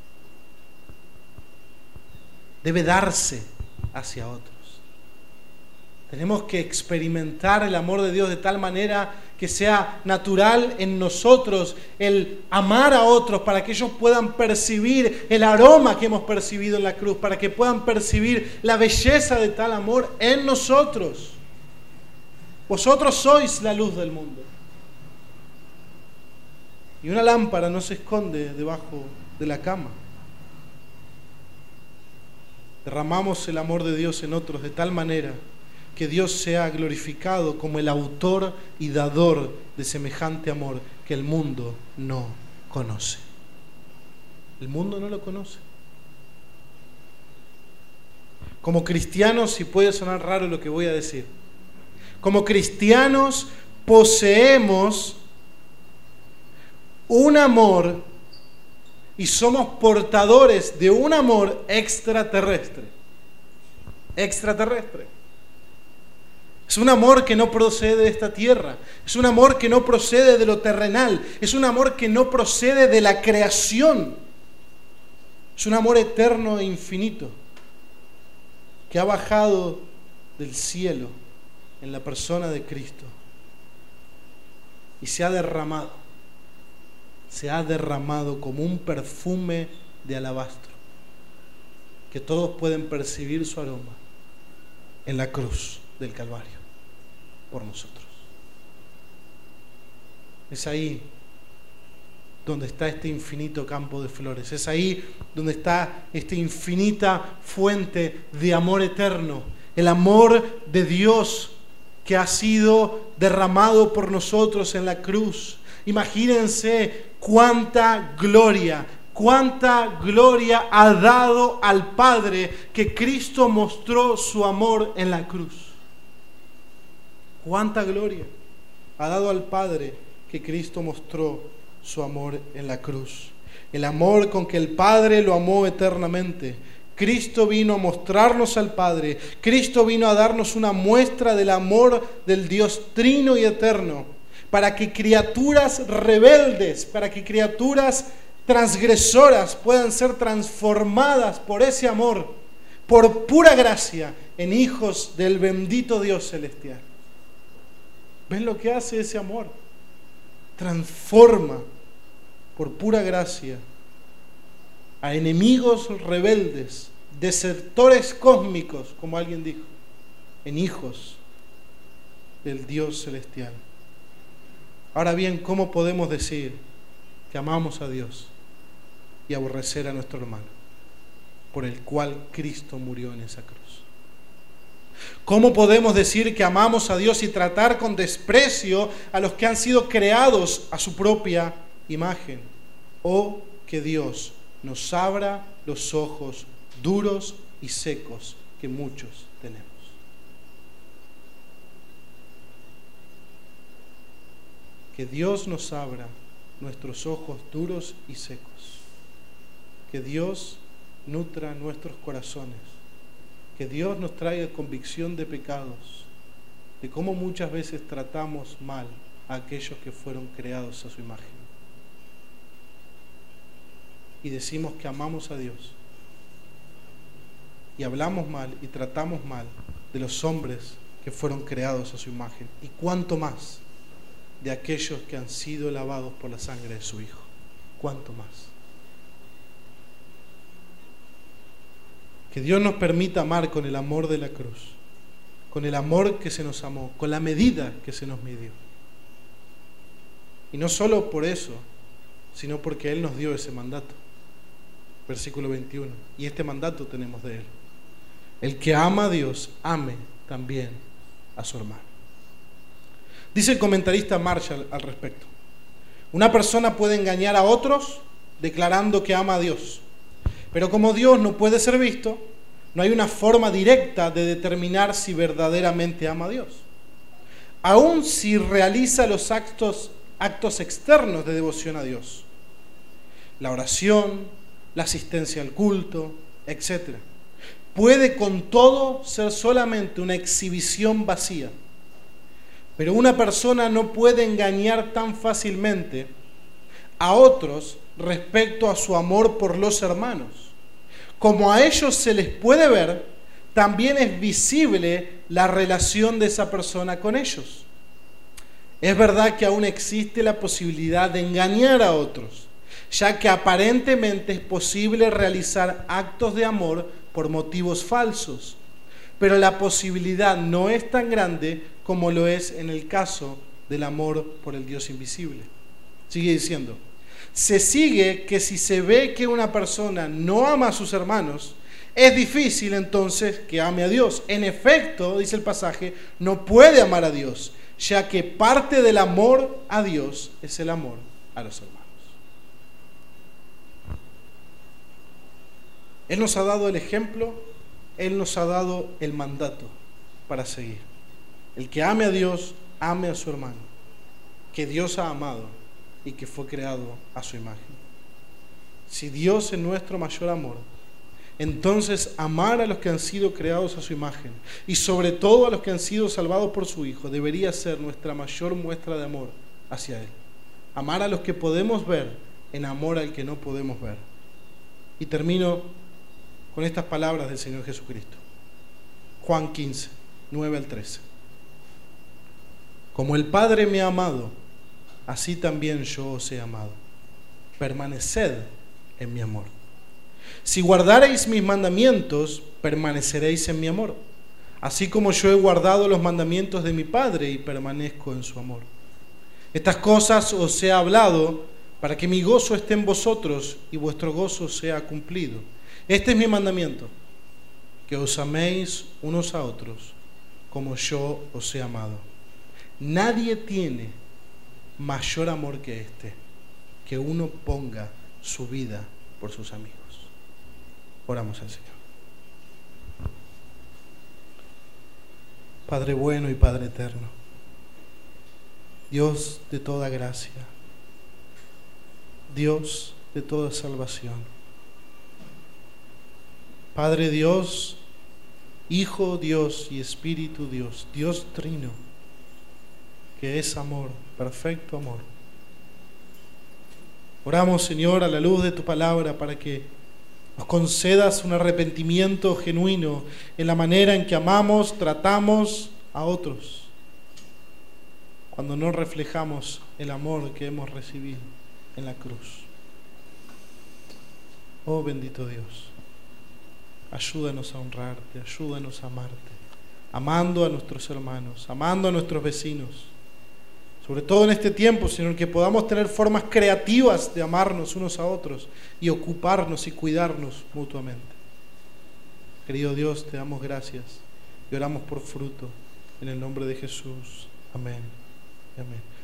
Debe darse hacia otros. Tenemos que experimentar el amor de Dios de tal manera que sea natural en nosotros el amar a otros, para que ellos puedan percibir el aroma que hemos percibido en la cruz, para que puedan percibir la belleza de tal amor en nosotros. Vosotros sois la luz del mundo. Y una lámpara no se esconde debajo de la cama. Derramamos el amor de Dios en otros de tal manera que Dios sea glorificado como el autor y dador de semejante amor que el mundo no conoce. El mundo no lo conoce. Como cristianos, y puede sonar raro lo que voy a decir, como cristianos poseemos un amor y somos portadores de un amor extraterrestre. Extraterrestre. Es un amor que no procede de esta tierra. Es un amor que no procede de lo terrenal. Es un amor que no procede de la creación. Es un amor eterno e infinito que ha bajado del cielo en la persona de Cristo y se ha derramado como un perfume de alabastro, que todos pueden percibir su aroma en la cruz del Calvario por nosotros. Es ahí donde está este infinito campo de flores, es ahí donde está esta infinita fuente de amor eterno, el amor de Dios que ha sido derramado por nosotros en la cruz. Imagínense cuánta gloria ha dado al Padre que Cristo mostró su amor en la cruz. Cuánta gloria ha dado al Padre que Cristo mostró su amor en la cruz. El amor con que el Padre lo amó eternamente. Cristo vino a mostrarnos al Padre. Cristo vino a darnos una muestra del amor del Dios trino y eterno, para que criaturas rebeldes, para que criaturas transgresoras puedan ser transformadas por ese amor, por pura gracia, en hijos del bendito Dios celestial. ¿Ven lo que hace ese amor? Transforma por pura gracia a enemigos rebeldes, desertores cósmicos, como alguien dijo, en hijos del Dios celestial. Ahora bien, ¿cómo podemos decir que amamos a Dios y aborrecer a nuestro hermano, por el cual Cristo murió en esa cruz? ¿Cómo podemos decir que amamos a Dios y tratar con desprecio a los que han sido creados a su propia imagen? O que Dios nos abra los ojos duros y secos que muchos tenemos. Que Dios nos abra nuestros ojos duros y secos. Que Dios nutra nuestros corazones. Que Dios nos traiga convicción de pecados, de cómo muchas veces tratamos mal a aquellos que fueron creados a su imagen. Y decimos que amamos a Dios. Y hablamos mal y tratamos mal de los hombres que fueron creados a su imagen. Y cuánto más de aquellos que han sido lavados por la sangre de su Hijo. Cuánto más. Que Dios nos permita amar con el amor de la cruz, con el amor que se nos amó, con la medida que se nos midió. Y no solo por eso, sino porque Él nos dio ese mandato. Versículo 21. Y este mandato tenemos de Él. El que ama a Dios, ame también a su hermano. Dice el comentarista Marshall al respecto: una persona puede engañar a otros declarando que ama a Dios, pero como Dios no puede ser visto, no hay una forma directa de determinar si verdaderamente ama a Dios. Aun si realiza los actos externos de devoción a Dios, la oración, la asistencia al culto, etc., puede con todo ser solamente una exhibición vacía. Pero una persona no puede engañar tan fácilmente a otros respecto a su amor por los hermanos. Como a ellos se les puede ver, también es visible la relación de esa persona con ellos. Es verdad que aún existe la posibilidad de engañar a otros, ya que aparentemente es posible realizar actos de amor por motivos falsos, pero la posibilidad no es tan grande como lo es en el caso del amor por el Dios invisible. Sigue diciendo: se sigue que si se ve que una persona no ama a sus hermanos, es difícil entonces que ame a Dios. En efecto, dice el pasaje, no puede amar a Dios, ya que parte del amor a Dios es el amor a los hermanos. Él nos ha dado el ejemplo, Él nos ha dado el mandato para seguir. El que ame a Dios, ame a su hermano, que Dios ha amado y que fue creado a su imagen. Si Dios es nuestro mayor amor, entonces amar a los que han sido creados a su imagen y sobre todo a los que han sido salvados por su Hijo debería ser nuestra mayor muestra de amor hacia Él. Amar a los que podemos ver en amor al que no podemos ver. Y termino con estas palabras del Señor Jesucristo. Juan 15, 9 al 13. Como el Padre me ha amado, así también yo os he amado. Permaneced en mi amor. Si guardareis mis mandamientos, permaneceréis en mi amor, así como yo he guardado los mandamientos de mi Padre y permanezco en su amor. Estas cosas os he hablado para que mi gozo esté en vosotros y vuestro gozo sea cumplido. Este es mi mandamiento, que os améis unos a otros como yo os he amado. Nadie tiene mayor amor que este, que uno ponga su vida por sus amigos. Oramos al Señor. Padre bueno y Padre eterno, Dios de toda gracia, Dios de toda salvación, Padre Dios, Hijo Dios y Espíritu Dios, Dios Trino, que es amor, perfecto amor. Oramos, Señor, a la luz de tu palabra para que nos concedas un arrepentimiento genuino en la manera en que amamos, tratamos a otros, cuando no reflejamos el amor que hemos recibido en la cruz. Oh bendito Dios, ayúdanos a honrarte, ayúdanos a amarte, amando a nuestros hermanos, amando a nuestros vecinos. Sobre todo en este tiempo, Señor, que podamos tener formas creativas de amarnos unos a otros y ocuparnos y cuidarnos mutuamente. Querido Dios, te damos gracias y oramos por fruto. En el nombre de Jesús. Amén. Amén.